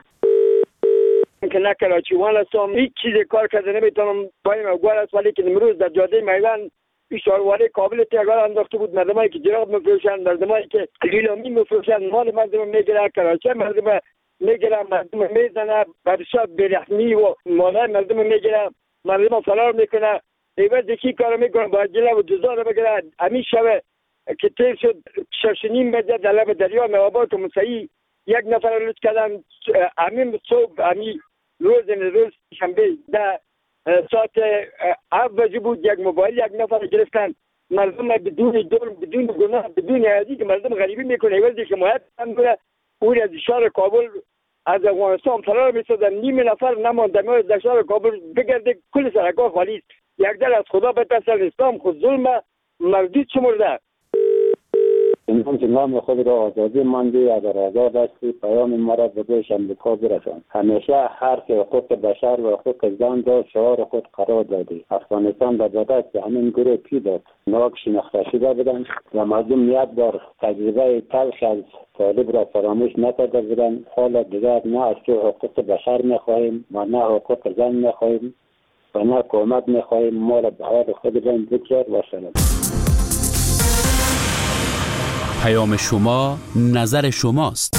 که نکرا چیوان هستم، هیچ چیز کار کرده نمیتونم، پایم اگوار است، ولی که امروز در جاده میوان اشارواره قابل تیاگار انداخته بود، مردمایی که جراب میفروشن، مردمایی که لیلامی میفروشن، مال مردم میگیره، کراچه مردم میگیره، مردم میزنه، برشاد برحمی و مال مردم میگیره، مردم فرار میکنه. ایوز یکی کار میکنه با جلب و دوزار بگیره. همین شبه که تیر شد شش نیم بجه در لب دریا نوابات و مسیحی یک نفر لوت کردن. همین صبح همین روز روز شنبه در ساعت هفت بجه بود، یک موبایل یک نفر گرفتن، مردم بدون دور بدون گناه بدون عادی که مردم غریبی میکنه. ایوزی که حمایت میکنه اون از شهر کابل از افغانستان فرار می‌شدن، نیم نفر نمانده ما در شهر کابل بگرده، کل سرکا خالی است. یک در از خدا بترسن، اسلام خود ظلم مردود شمرده. امروز نام خود را آزادی ماندی، اگر آزاد هستی پیام مرا به گوش امریکا برسان. همیشه حرف حقوق بشر و حقوق زن را شعار خود قرار دادی. افغانستان را به دست همین گروه پی داد، ناک شناخته شده بودند و مردم یک بار تجربه تلخ از طالب را فراموش نکرده بودند. حالا دیگر نه از تو حقوق بشر میخواهیم و نه حقوق زن میخواهیم و نه کمک میخواهیم. ما را به حال خودمان بگذار و سلام. پیام شما نظر شماست.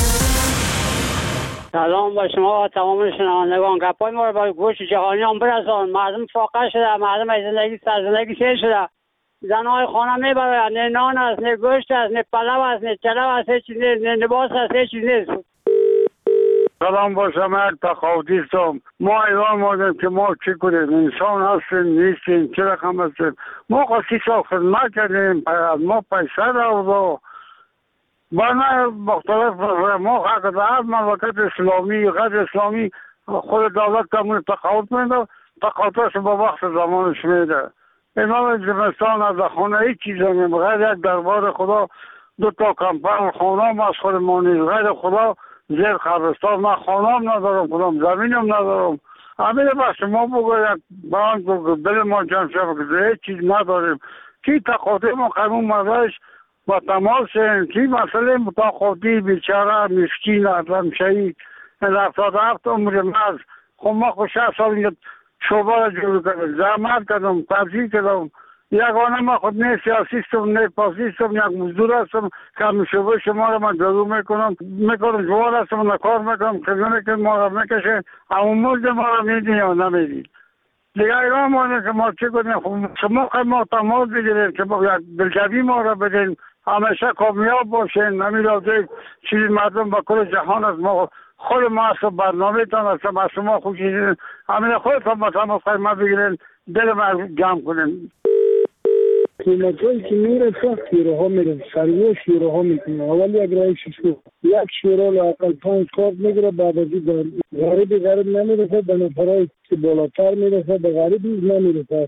سلام با شما و تمام شنوندگان. گپای ما رو با گوش جهانیان برسان. مردم فاقه شده، مردم از زندگی سرزندگی سیر شده. زنهای خانه میبرن، نه نان است، نه گوشت است، نه پلو است، نه چلو است، هیچ چیز نیست، نه لباس است، هیچ چیز نیست. سلام با شما، تخاوتی هستم. ما ایران مادیم که ما چی کنیم؟ انسان هستیم نیستیم، چه رقم هستیم؟ ما خواهی سال خدمت کردیم، ما پیسه رو بنا مختلف ما حق در مملکت اسلامی غیر اسلامی خود دولت کمون تقاوت میده، تقاوتش با وقت زمانش میده. امام زمستان از خانه هیچ چیز نمیم، غیر یک دربار خدا دو تا کمپن خانه از خود ما نیست، غیر خدا زیر قبرستان. من خانه هم ندارم، کدام زمینم ندارم، امیر با شما بگو یک بران بگو دل ما جان شد که هیچ چیز نداریم کی تقاطع ما قانون مدرش با تماس کی مسئله متقاطی بیچاره مسکین آدم شهید هفتاد هفت عمر ماست خب ما خود شصت سال اینجا شعبه را جور کردم زحمت کردم تبذیر کردم یگانه ما خود نه سیاسیستم نه پاسیستم یک مزدور هستم که همین شعبه شما را من جلو میکنم میکنم جوار هستم نکار میکنم خدمت که ما را میکشه اما مزد ما را میدین یا نمیدین دیگه ایران مانه که ما چی کنیم شما خیلی ما تماس بگیریم که یک دلجوی ما را بدین همیشه کامیاب باشین همین راضی چیزی مردم با کل جهان از ما خود ما اصلا برنامه تان اصلا از شما خوشی همین خودتان با تماس خیلی بگیرین دل ما جمع کنین قیمت هایی که میرسه شیره ها میرسه سریع شیره ها میکنه اول یک رای شیشه یک شیره لاقل پانچ کارت میگیره بعد از این غریبی غریب نمیرسه به نفرهای که بالاتر میرسه به غریبی نمیرسه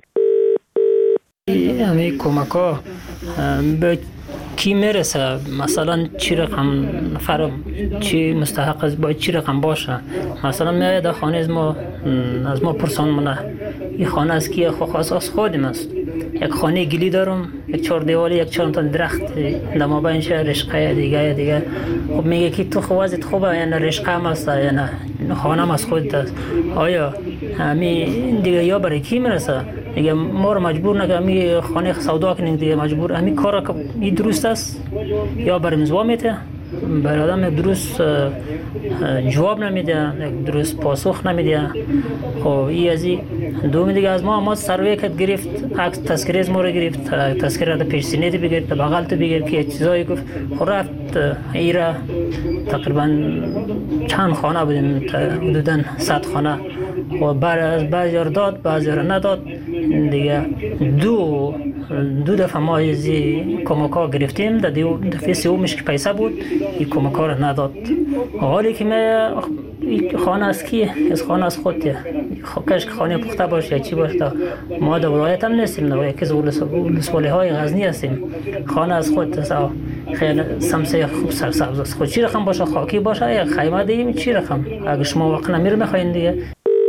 همه کمک ها به کی میرسه مثلا چی رقم نفر چی مستحق است باید چی رقم باشه مثلا میاید در خانه از ما از ما پرسان منه این خانه از کیه خو خاص از خودم است یک خانه گلی دارم یک چهار دیوالی یک چهار تا درخت در ما بینش رشقه دیگه دیگه خب میگه که تو خوازت خوبه یا نه رشقه هم است یا نه خانه هم از خودت است آیا همین دیگه یا برای کی میرسه دیگه ما رو مجبور نگه می خانه سودا کنیم دیگه مجبور همین کار که این درست است یا برای مزوا میته برای آدم درست جواب نمیده درست پاسخ نمیده خب این از این دوم دیگه از ما ما سروی کت گرفت عکس تذکره از ما رو گرفت تذکره پیش سینه دی بگیر بغل تو بگیر که چیزایی گفت خب رفت ایرا تقریبا چند خانه بودیم حدودا صد خانه و بعد از بعضی رو داد بعضی رو نداد دیگه دو دو دفعه ما از کمک ها گرفتیم در دفعه سومش که پیسه بود این کمک ها رو نداد حالی که ما خانه از کیه از خانه از خودیه کاش که خانه پخته باشه یا چی باشه ما در ولایت هم نیستیم در یکی از ولسوالی های غزنی هستیم خانه از خود است خیلی سمسه خوب سرسبز است خود چی رقم باشه خاکی باشه یا خیمه دیم چی رقم اگه شما وقت نمیره میخواین دیگه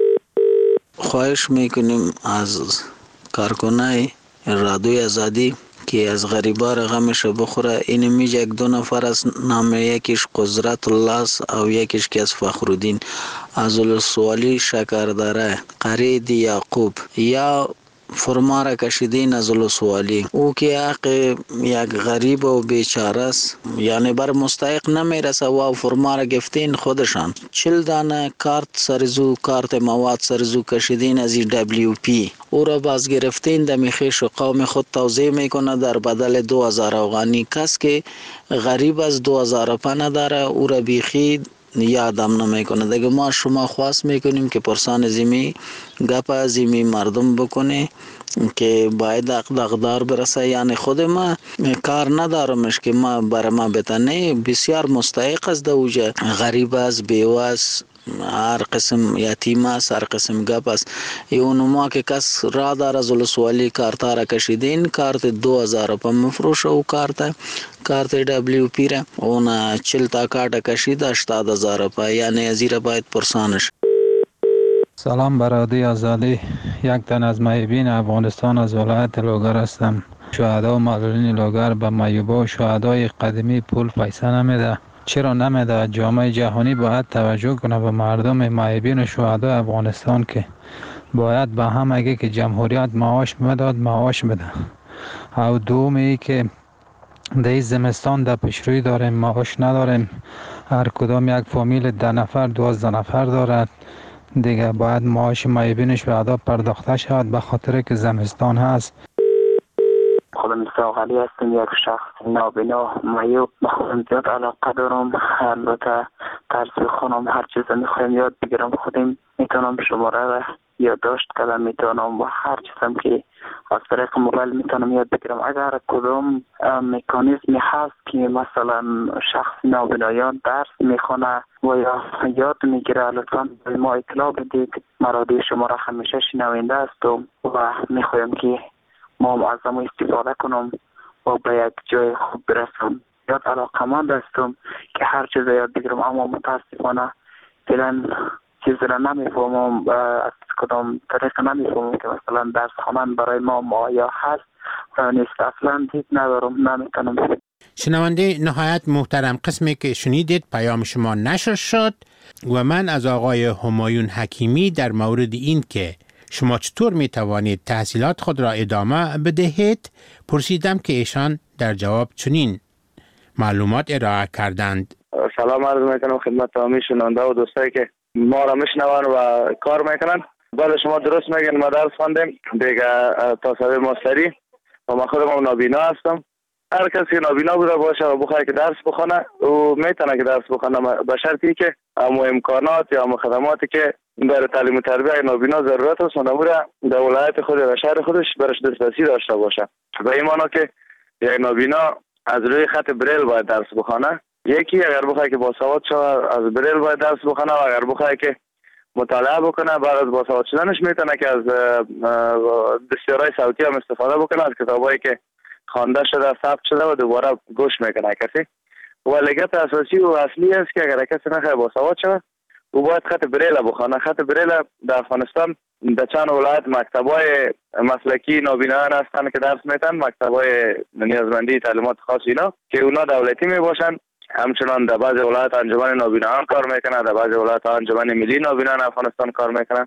خواهش میکنیم از کارکنای رادیوی آزادی که از غریبا رقمش بخوره این میگه یک دو نفر از نام یکیش قدرت الله است او یکیش که از فخرالدین از ولسوالی شکردره قرید یعقوب یا فرما را کشیدین از ولسوالی او که حق یک غریب و بیچاره است یعنی بر مستحق نمیرسه و فرما را گفتین خودشان چل دانه کارت سرزو کارت مواد سرزو کشیدین از این دبلیو پی او را باز گرفتین دمی خیش و قوم خود توضیح میکنه در بدل دو هزار افغانی کس که غریب از دو هزار پا نداره او را بیخی یادم نمیکنه دیگه ما شما خواست میکنیم که پرسان زیمی گپ از زیمی مردم بکنه که باید اقدار برسه یعنی خود ما کار ندارمش که ما برای ما بتنه بسیار مستحق است دوجه غریب است بیوه است هر قسم یتیم است هر قسم گپ است اونو ما که کس را دار از ولسوالی کارتا را کشیدین کارت دو هزار پا مفروشه و کارت کارت دبلیو پی را اون چل تا کارت کشید هشتاد هزار پا یعنی ازیر باید پرسانش. سلام برادری آزادی یک تن از محبین افغانستان از ولایت لوگر هستم شهدا و معلولین لوگر به مایوبا و شهدای قدیمی پول پیسه نمیده چرا نمیده جامعه جهانی باید توجه کنه به مردم محبین و شهدای افغانستان که باید به هم اگه که جمهوریت معاش میداد معاش بده او دومی که در زمستان در پیشروی داریم معاش نداریم هر کدام یک فامیل ده نفر دوازده نفر دارد دیگه باید معاش محبین شهدا پرداخته شود به خاطر که زمستان هست. خودم ساغلی هستم یک شخص نابینا معیوب به خودم زیاد علاقه دارم البته طرز خونم هر چیز میخوایم یاد بگیرم خودم میتونم شماره و یادداشت کردم میتونم و هر چیزم که از طریق موبایل میتونم یاد بگیرم اگر کدام مکانیزمی هست که مثلا شخص نابینایان درس میخونه و یا یاد میگیره لطفا به ما اطلاع بدید مرادی شماره همیشه شنونده هستم و میخوایم که ما هم از ما استفاده کنم و به یک جای خوب برسم یاد علاقمند هستم که هر چیز یاد بگیرم اما متاسفانه فعلا چیز را نمیفهمم، از کدام طریق نمیفهمم که مثلا درس خواندن برای ما مایا هست نیست. اصلا دید ندارم، نمیتونم. شنونده نهایت محترم، قسمی که شنیدید پیام شما نشر شد و من از آقای همایون حکیمی در مورد این که شما چطور می توانید تحصیلات خود را ادامه بدهید پرسیدم که ایشان در جواب چنین معلومات ارائه کردند. سلام عرض میکنم خدمت تمامی شنونده و دوستایی که ما را میشنوند و کار میکنند. بله شما درست میگین، ما درس خواندیم دیگه تا سوی ماستری و من خودم نابینا هستم. هر کسی که نابینا بوده باشه و بخواد که درس بخونه او میتونه که درس بخونه به شرطی که همو امکانات یا همو خدماتی که برای تعلیم و تربیت نابینا ضرورت است اونموره در ولایت خود و شهر خودش برش دسترسی داشته باشه. به این معنی که یک نابینا از روی خط بریل باید درس بخونه. یکی اگر بخواد که باسواد شود از بریل باید درس بخونه و اگر بخواد که مطالعه بکنه بعد از باسواد شدنش میتونه که از دستیارهای صوتی هم استفاده بکنه، از کتابایی که خوانده شده ثبت شده و دوباره گوش میکنه کسی. و لگت اساسی و اصلی است که اگر کسی نخواه باسواد شود او باید خط بریل بخونه. خط بریل در افغانستان در چند ولایت مکتبای مسلکی نابینایان هستند که درس میتن، مکتبای نیازمندی تعلیمات خاص اینا که اونا دولتی میباشن. همچنان در بعض ولایت انجمن نابینایان کار میکنن، در بعض ولایت انجمن ملی نابینایان افغانستان کار میکنن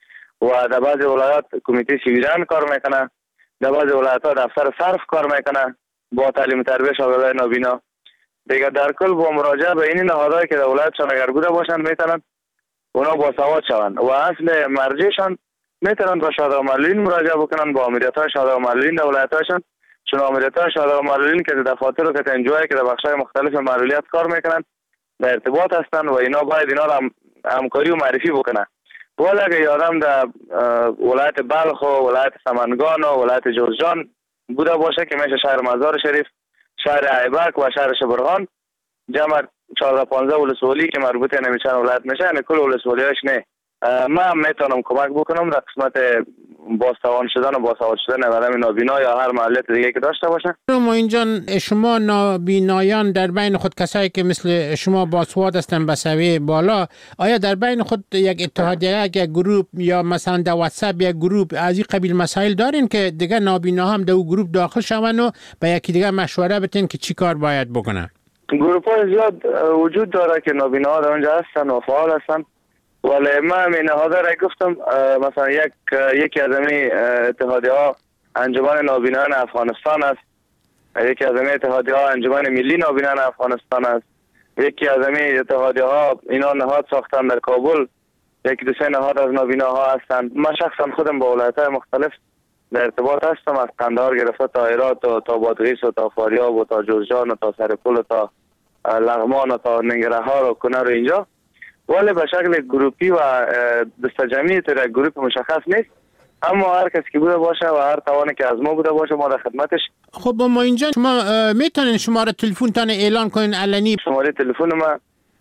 و در بعض ولایت کمیته سیویلان کار میکنن، در بعض ولایت ها دفتر صرف کار میکنن با تعلیم تربیت شاگردای نابینا. دیگه در کل با مراجعه به این نهادهایی که در ولایتشان اگر بوده باشن میتونن اونا باسواد شوند و اصل مرجعشان میتونن با شهدا و معلولین مراجعه بکنن، با امریت های شهدا و معلولین در ولایت‌هاشون، چون امریت های شهدا و معلولین که در دفاتر و کتنجوهایی که در بخش‌های مختلف معلولیت کار میکنن در ارتباط هستن و اینا باید اینا را همکاری و معرفی بکنن. ولی اگه یادم در ولایت بلخ و ولایت سمنگان و ولایت جوزجان بوده باشه که میشه شهر مزار شریف، شهر ایبک و شهر شبرغان، جمع چهارده پانزده ولسوالی که مربوط نمیشن ولایت میشه، یعنی کل ولسوالیاش نه. من میتونم کمک بکنم در قسمت بازتوان شدن و باسواد شدن آدم نابینا یا هر معلولیت دیگه که داشته باشه. ما اینجا شما نابینایان در بین خود کسایی که مثل شما باسواد هستن به سویه بالا، آیا در بین خود یک اتحادیه، یک گروه یا مثلا در واتساپ یک گروه از این قبیل مسائل دارین که دیگه نابینا هم در اون گروه داخل شون و به یکی دیگه مشوره بتین که چی کار باید بکنن؟ گروپ های زیاد وجود داره که نابینا ها در اونجا هستن و فعال هستن، ولی من همین نهاده را گفتم مثلا یک یکی از این اتحادیه ها انجمن نابینایان افغانستان است، یکی از این اتحادیه ها انجمن ملی نابینایان افغانستان است، یکی از این اتحادیه ها اینا نهاد ساختن در کابل، یکی دو سه نهاد از نابیناها هستند. من شخصا خودم با ولایت های مختلف در ارتباط هستم، از قندهار گرفته تا هرات و تا بادغیس و تا فاریاب و تا جوزجان و تا سرپل و تا لغمان و تا ننگرهار و کنر و اینجا، ولی به شکل گروپی و دستجمعی تو یک گروپ مشخص نیست. اما هر کسی که بوده باشه و هر توانی که از ما بوده باشه ما در خدمتش. خب ما اینجا شما میتونین شماره تلفن تان اعلان کنین علنی؟ شماره تلفن ما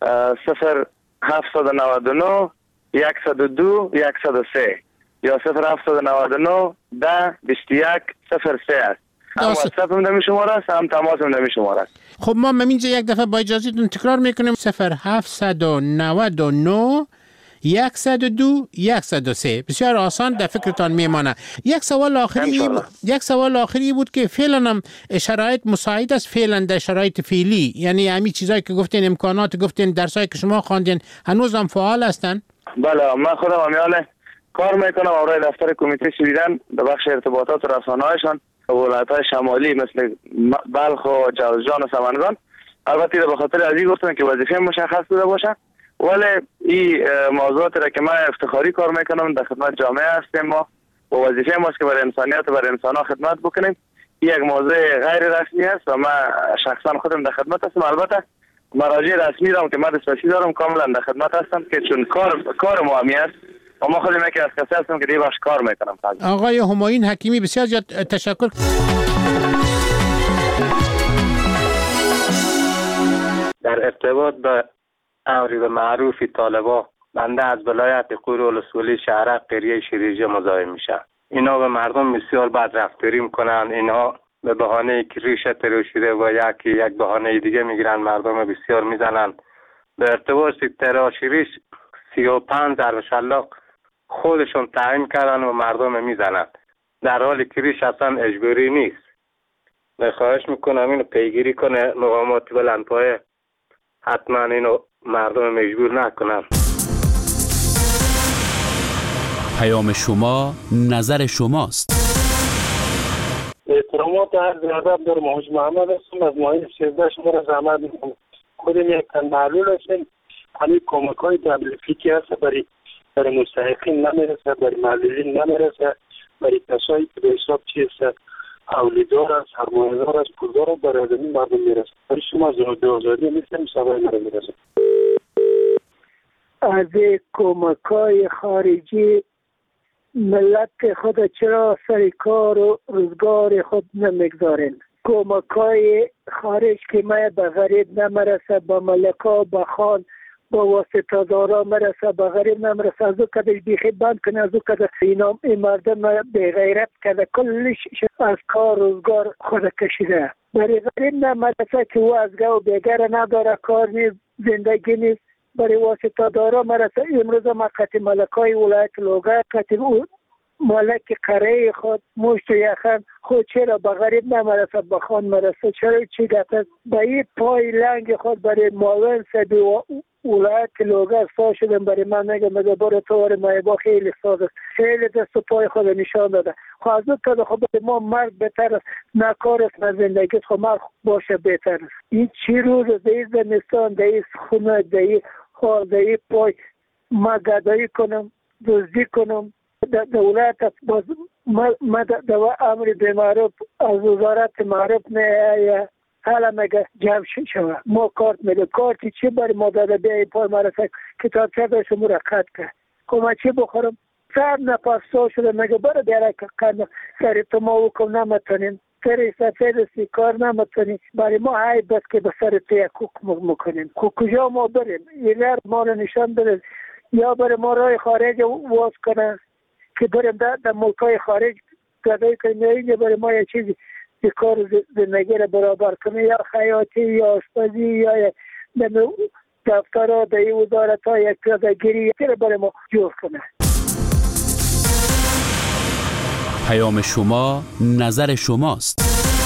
صفر هفت نه نه صد و دو صد و سه یا صفر هفت نه نه ده بیست و یک صفر سه است. هم واتساپ هم دمی شماره است، هم تماس هم دمی شماره است. خب ما همینجا یک دفعه با اجازهتون تکرار میکنیم صفر هفت نه نه صد و دو صد و سه. بسیار آسان در فکرتان میمانه. یک سوال آخری یک سوال آخری بود که فعلا هم شرایط مساعد است، فعلا در شرایط فعلی، یعنی همین چیزایی که گفتین، امکانات گفتین، درسایی که شما خواندین هنوز هم فعال هستن؟ بله من خودم همیاله کار میکنم برای دفتر کمیته سویدن در بخش ارتباطات و رسانه‌هایشان ولایت‌های شمالی مثل بلخ و جوزجان و سمنگان. البته به خاطر از این گفتم که وظیفه مشخص بوده باشه، ولی این موضوعاتی را که من افتخاری کار میکنم در خدمت جامعه هستیم ما و وظیفه ماست که برای انسانیت و برای انسان‌ها خدمت بکنیم. این یک موضوع غیر رسمی است و من شخصا خودم در خدمت هستم. البته مراجع رسمی دارم که من دسترسی دارم، کاملا در خدمت هستم که چون کار کار مهمی است و ما خودم یکی از کسایی هستم که دیگه باش کار میکنم. آقای همایون حکیمی بسیار زیاد تشکر. در ارتباط به امر به معروف طالبا، بنده از ولایت قور ولسوالی شهرک قریه شیریجه مزاحم میشم. اینا به مردم بسیار بد رفتاری میکنن. اینا به بهانه که ریشه ترو شده و یکی یک بهانه دیگه میگیرن، مردم بسیار میزنن. به ارتباط تراشیریش سی و پنج ضرب شلاق خودشون تعیین کردن و مردم میزنند، در حالی که ریش اصلا اجباری نیست. من خواهش میکنم اینو پیگیری کنه مقامات بلندپایه، حتما اینو مردم مجبور نکنن. پیام شما نظر شماست. احترامات عرض ادب در محمد محمد هستم از ماهی سیزده شما را زحمت میکنم. خودم یک تن معلول هستم. همین کمک های دبلیفی که هست برای برای مستحقین نمیرسه، برای معلولین نمیرسه، برای کسایی که به حساب چی هست اولیدار است، سرمایه‌دار است، پولدار است، برای آدمی مردم میرسه. برای شما زنده آزادی نیستم سوای مرا میرسه. از کمک های خارجی ملت خود چرا سر کار و روزگار خود نمیگذارن؟ کمک های خارج که ما به غریب نمیرسه، به ملکا به خان با واسطه دارا مرسه، به غریب نمیرسه. از او کدش بیخی بند کنه، از او کدش اینا این مردم به غیرت کده کلش از کار روزگار خود کشیده. برای غریب نمیرسه که او از گو بیگر نداره، کار نیست، زندگی نیست. برای واسطه دارا مرسه. امروز ما قطع ملکای ولایت لوگر، قطع ملک قره خود مشت یخن خود چرا به غریب نمرسه، به خان مرسه؟ چرا چی گفت به این پای لنگ خود برای معاون سبی و ولایت لوگر سا شدن؟ برای من نگه مگه برای طور مایبا خیلی ساز است، خیلی دست و پای خود نشان داده. خب از اون که خب برای ما مرد بهتر است، نه کار است نه زندگی، خب مرد باشه بهتر است. این چی روز در زمستان در این خونه در این حال در این پای ما گدایی کنم، دزدی کنم دولت باز ما دو امر بیمارب از وزارت معرف نه حالا مگه جمع شوه ما کارت میده. کارتی چی برای ما داده بیایی پای مرسک کتاب چه داشت مو را قد که که ما چی بخورم سر نپاس سو شده مگه برای بیاره که قد سری تو ما وکم نمتنیم سری سفید سی کار نمتنیم. برای ما های بس که به سر تیه کوک مکنیم که کجا ما بریم ایلر ما را نشان بده یا برای ما رای خارج واز کنه که بریم در, در ملکای خارج گدایی کنیم یا اینجا برای ما یه چیزی که کار زندگی را برابر کنه یا خیاطی یا آشپزی یا دفتر ها در این وزارت ها یک پیادهگیری را برای ما جور کنه. پیام شما نظر شماست.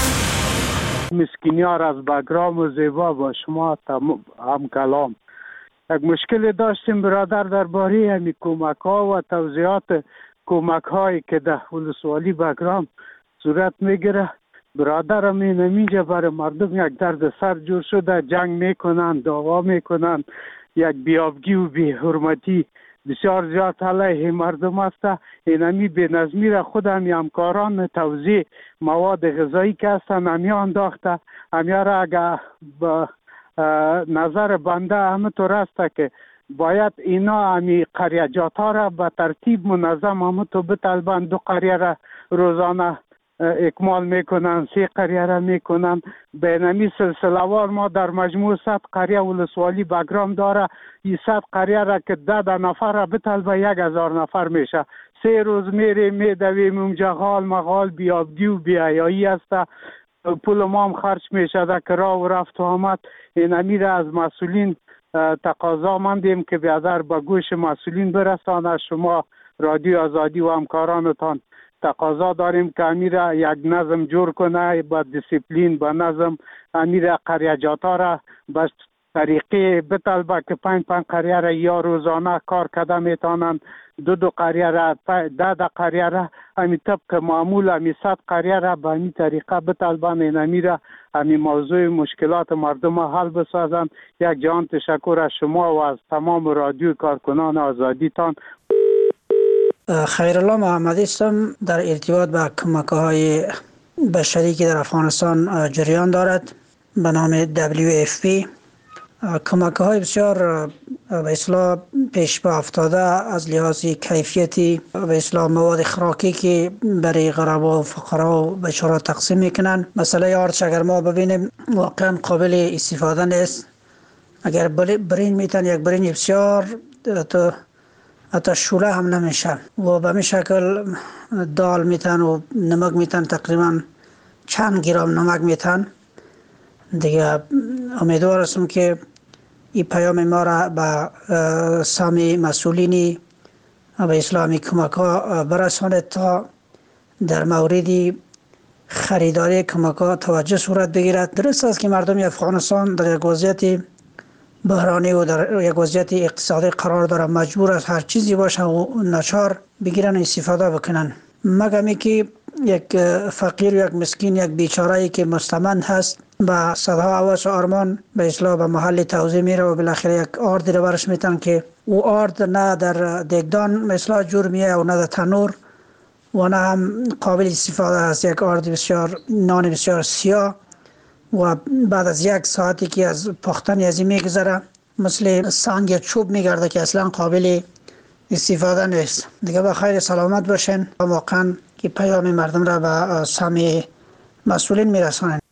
مسکینیار از بگرام و زیبا با شما هم کلام. یک مشکل داشتیم برادر درباره همی کمک ها و توضیحات کمک هایی که در ولسوالی بگرام صورت میگیره. برادرم این نمیجه برای مردم یک درد سر جور شده، جنگ میکنن، دعوا میکنن، یک بیابگی و بی حرمتی بسیار زیاد علیه مردم است. این همی بی نظمی را خود همی همکاران توزیع مواد غذایی که هستن همی انداخته. همی را اگه با نظر بنده همه طور است که باید اینا همی قریجات ها را به ترتیب منظم همه تو بطلبند. دو قریه را روزانه اکمال میکنن، سه قریه را میکنن. به نمی سلسلوار ما در مجموع صد قریه ولسوالی بگرام داره. این صد قریه را که ده ده نفر را بطلبه یک هزار نفر میشه. سه روز میره میدویم اونجا غال مغال بیابگی و بیایایی است. پول ما هم خرج میشه در کرا و رفت و آمد. این امیر از مسئولین تقاضا مندیم که بیادر به گوش مسئولین برسانه. شما رادیو آزادی و همکارانتان تقاضا داریم که امیر یک نظم جور کنه با دیسیپلین با نظم. امیر قریجات ها را به طریقه بطلبه که پنج پنج قریه را یا روزانه کار کده میتانند. دو دو قریه را ده ده قریه را همی طبق معمول همی صد قریه را به همی طریقه بطلبان. این همی را همی موضوع مشکلات مردم حل بسازند. یک جهان تشکر از شما و از تمام رادیو کارکنان آزادی تان. خیرالله محمدی هستم. در ارتباط به کمک های بشری که در افغانستان جریان دارد به نام دبلیو اف پی، کمک های بسیار به اصلاح پیش به افتاده از لحاظ کیفیتی به اصلاح مواد خوراکی که برای غربا و فقرا و بچه‌ها تقسیم میکنن. مسئله آرچ اگر ما ببینیم واقعا قابل استفاده نیست. اگر برین میتن یک برین بسیار تو حتی شوله هم نمیشه و به این شکل دال میتن و نمک میتن تقریبا چند گرم نمک میتن دیگه. امیدوار هستم که این پیام ما را به سامی مسئولین به اسلامی کمک ها برساند تا در مورد خریداری کمک ها توجه صورت بگیرد. درست است که مردم افغانستان در یک وضعیت بحرانی و در یک وضعیت اقتصادی قرار داره، مجبور است هر چیزی باشه و ناچار بگیرن و استفاده بکنن. مگمی که یک فقیر و یک مسکین، یک بیچاره که مستمند هست، با صدها حواس و آرمان به اصلاح به محل توزیع میره و بالاخره یک آردی رو برش میتن که او آرد نه در دیگدان مثلا جور میه و نه در تنور و نه هم قابل استفاده است. یک آرد بسیار نان بسیار سیاه و بعد از یک ساعتی که از پختن از این میگذره مثل سنگ چوب میگرده که اصلا قابل استفاده نیست. دیگه به خیر سلامت باشین. واقعا که پیام مردم را به سهم مسئولین میرسانند.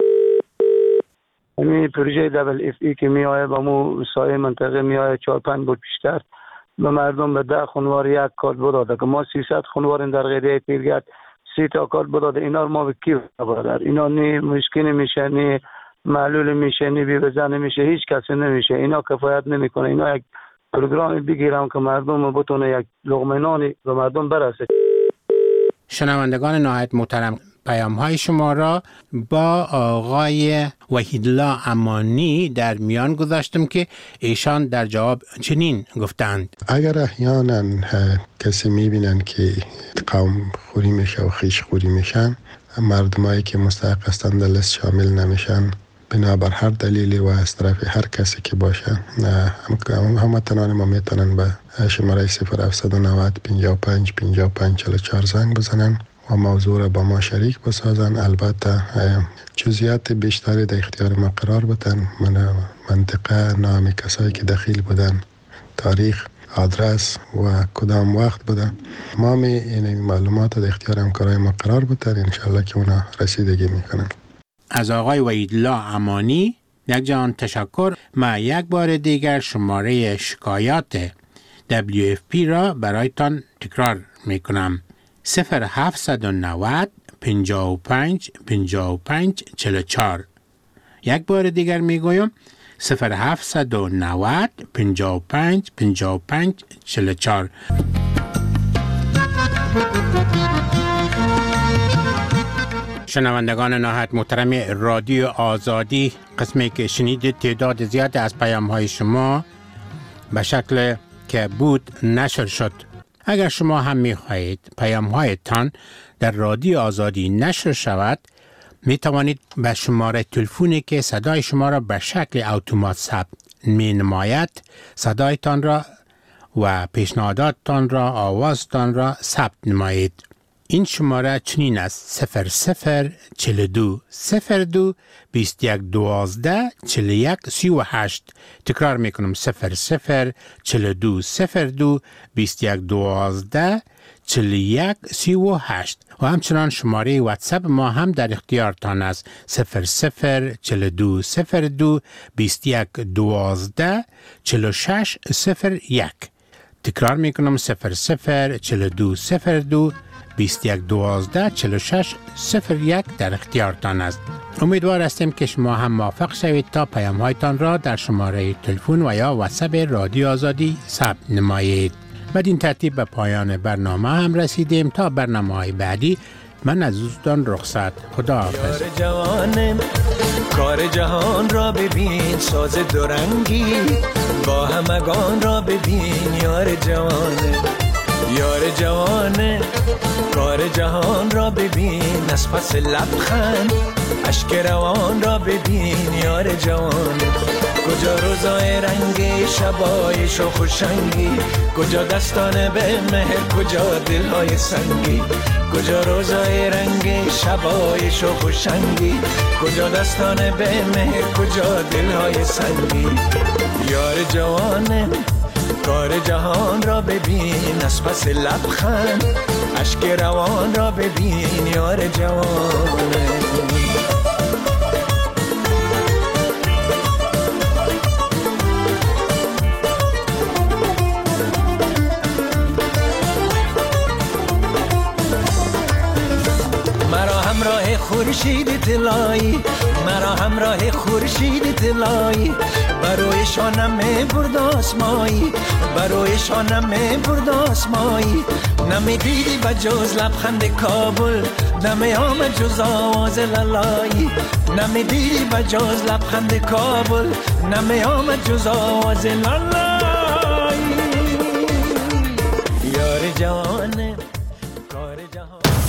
این پروژه دبل اف ای که می آید با مو سایه منطقه می آید چهار پنج بود پیشتر به مردم به ده خانوار یک کارت بداده که ما سیصد خانوار در غیره پیرگرد سی تا کارت بداده. اینا رو ما به کی برادر؟ اینا نی مشکل میشه، نی معلول میشه، نی بی بزن میشه، هیچ کسی نمیشه. اینا کفایت نمیکنه. اینا یک پروگرام بگیرم که مردم بتونه یک لقمه نانی به مردم برسه. شنوندگان نهایت محترم، پیام های شما را با آقای وحیدالله امانی در میان گذاشتم که ایشان در جواب چنین گفتند: اگر احیانا کسی میبینن که قوم خوری میشه و خیش خوری میشن، مردمایی که مستحق هستند در لیست شامل نمیشن بنابر هر دلیلی و از طرف هر کسی که باشه، هموطنان ما میتونن به شماره صفر هفتصد و نود پنجاه و پنج پنجاه و پنج چهل و چهار زنگ بزنن و موضوع را با ما شریک بسازن. البته جزئیات بیشتری در اختیار ما قرار بدن، من منطقه، نام کسایی که دخیل بودن، تاریخ، آدرس و کدام وقت بودن، ما می این معلومات در اختیار همکارای ما قرار بدن. انشالله که اونا رسیدگی میکنن. از آقای وحیدالله امانی یک جان تشکر. ما یک بار دیگر شماره شکایات دبلیو اف پی را برایتان تکرار میکنم: صفر هفتصد و نود پنجاه و پنج پنجاه و پنج چهل و چهار. یک بار دیگر میگویم: صفر هفتصد و نود پنجاه و پنج پنجاه و پنج چهل و چهار. شنوندگان نهایت محترم رادیو آزادی، قسمی که شنیدید تعداد زیاد از پیام های شما به شکل که بود نشر شد. اگر شما هم می خواهید پیام هایتان در رادیو آزادی نشر شود، می توانید به شماره تلفنی که صدای شما را به شکل اتومات ثبت می نماید صدایتان را و پیشنهاداتتان را، آوازتان را ثبت نمایید. این شماره چنین است: صفر صفر چهل و دو صفر دو بیست و یک دوازده چهل و یک سی و هشت. تکرار میکنم: صفر صفر چهل و دو صفر دو بیست و یک دوازده چهل و یک سی و هشت. و همچنان شماره واتساپ ما هم در اختیارتان است: صفر صفر چهل و دو صفر دو بیست و یک دوازده چهل و شش صفر یک. تکرار میکنم: صفر صفر چهل و دو صفر دو بیست و یک دوازده چهل و شش صفر یک در اختیارتان است. امیدوار هستیم که شما هم موافق شوید تا پیام هایتان را در شماره تلفن و یا واتساپ رادیو آزادی ثبت نمایید. بدین ترتیب به پایان برنامه هم رسیدیم. تا برنامه های بعدی من از دوستان رخصت. خدا حافظ. یار جوانم کار جهان را ببین، ساز دورنگی با همگان را ببین. یار جوانم یار جوانه کار جهان را ببین، از پس لبخند اشک روان را ببین. یار جوانه کجا روزای رنگی، شبای شوخ و شنگی، کجا دستان به مهر، کجا دلهای سنگی. کجا روزای رنگی، شبای شوخ و شنگی، کجا دستان به مهر، کجا دلهای سنگی. یار جوانه کار جهان را ببین، از پس لبخند اشک روان را ببین. یار جوانه مرا همراه خورشید طلایی، مرا همراه خورشید طلایی، بروی شانم برد آسمایی، بروی شانم برد آسمایی. نمیدیدی بجز لبخند کابل، نمی آمد جز آواز لالایی، نمیدیدی بجز لبخند کابل، نمی آمد جز آواز لالایی. یار جوان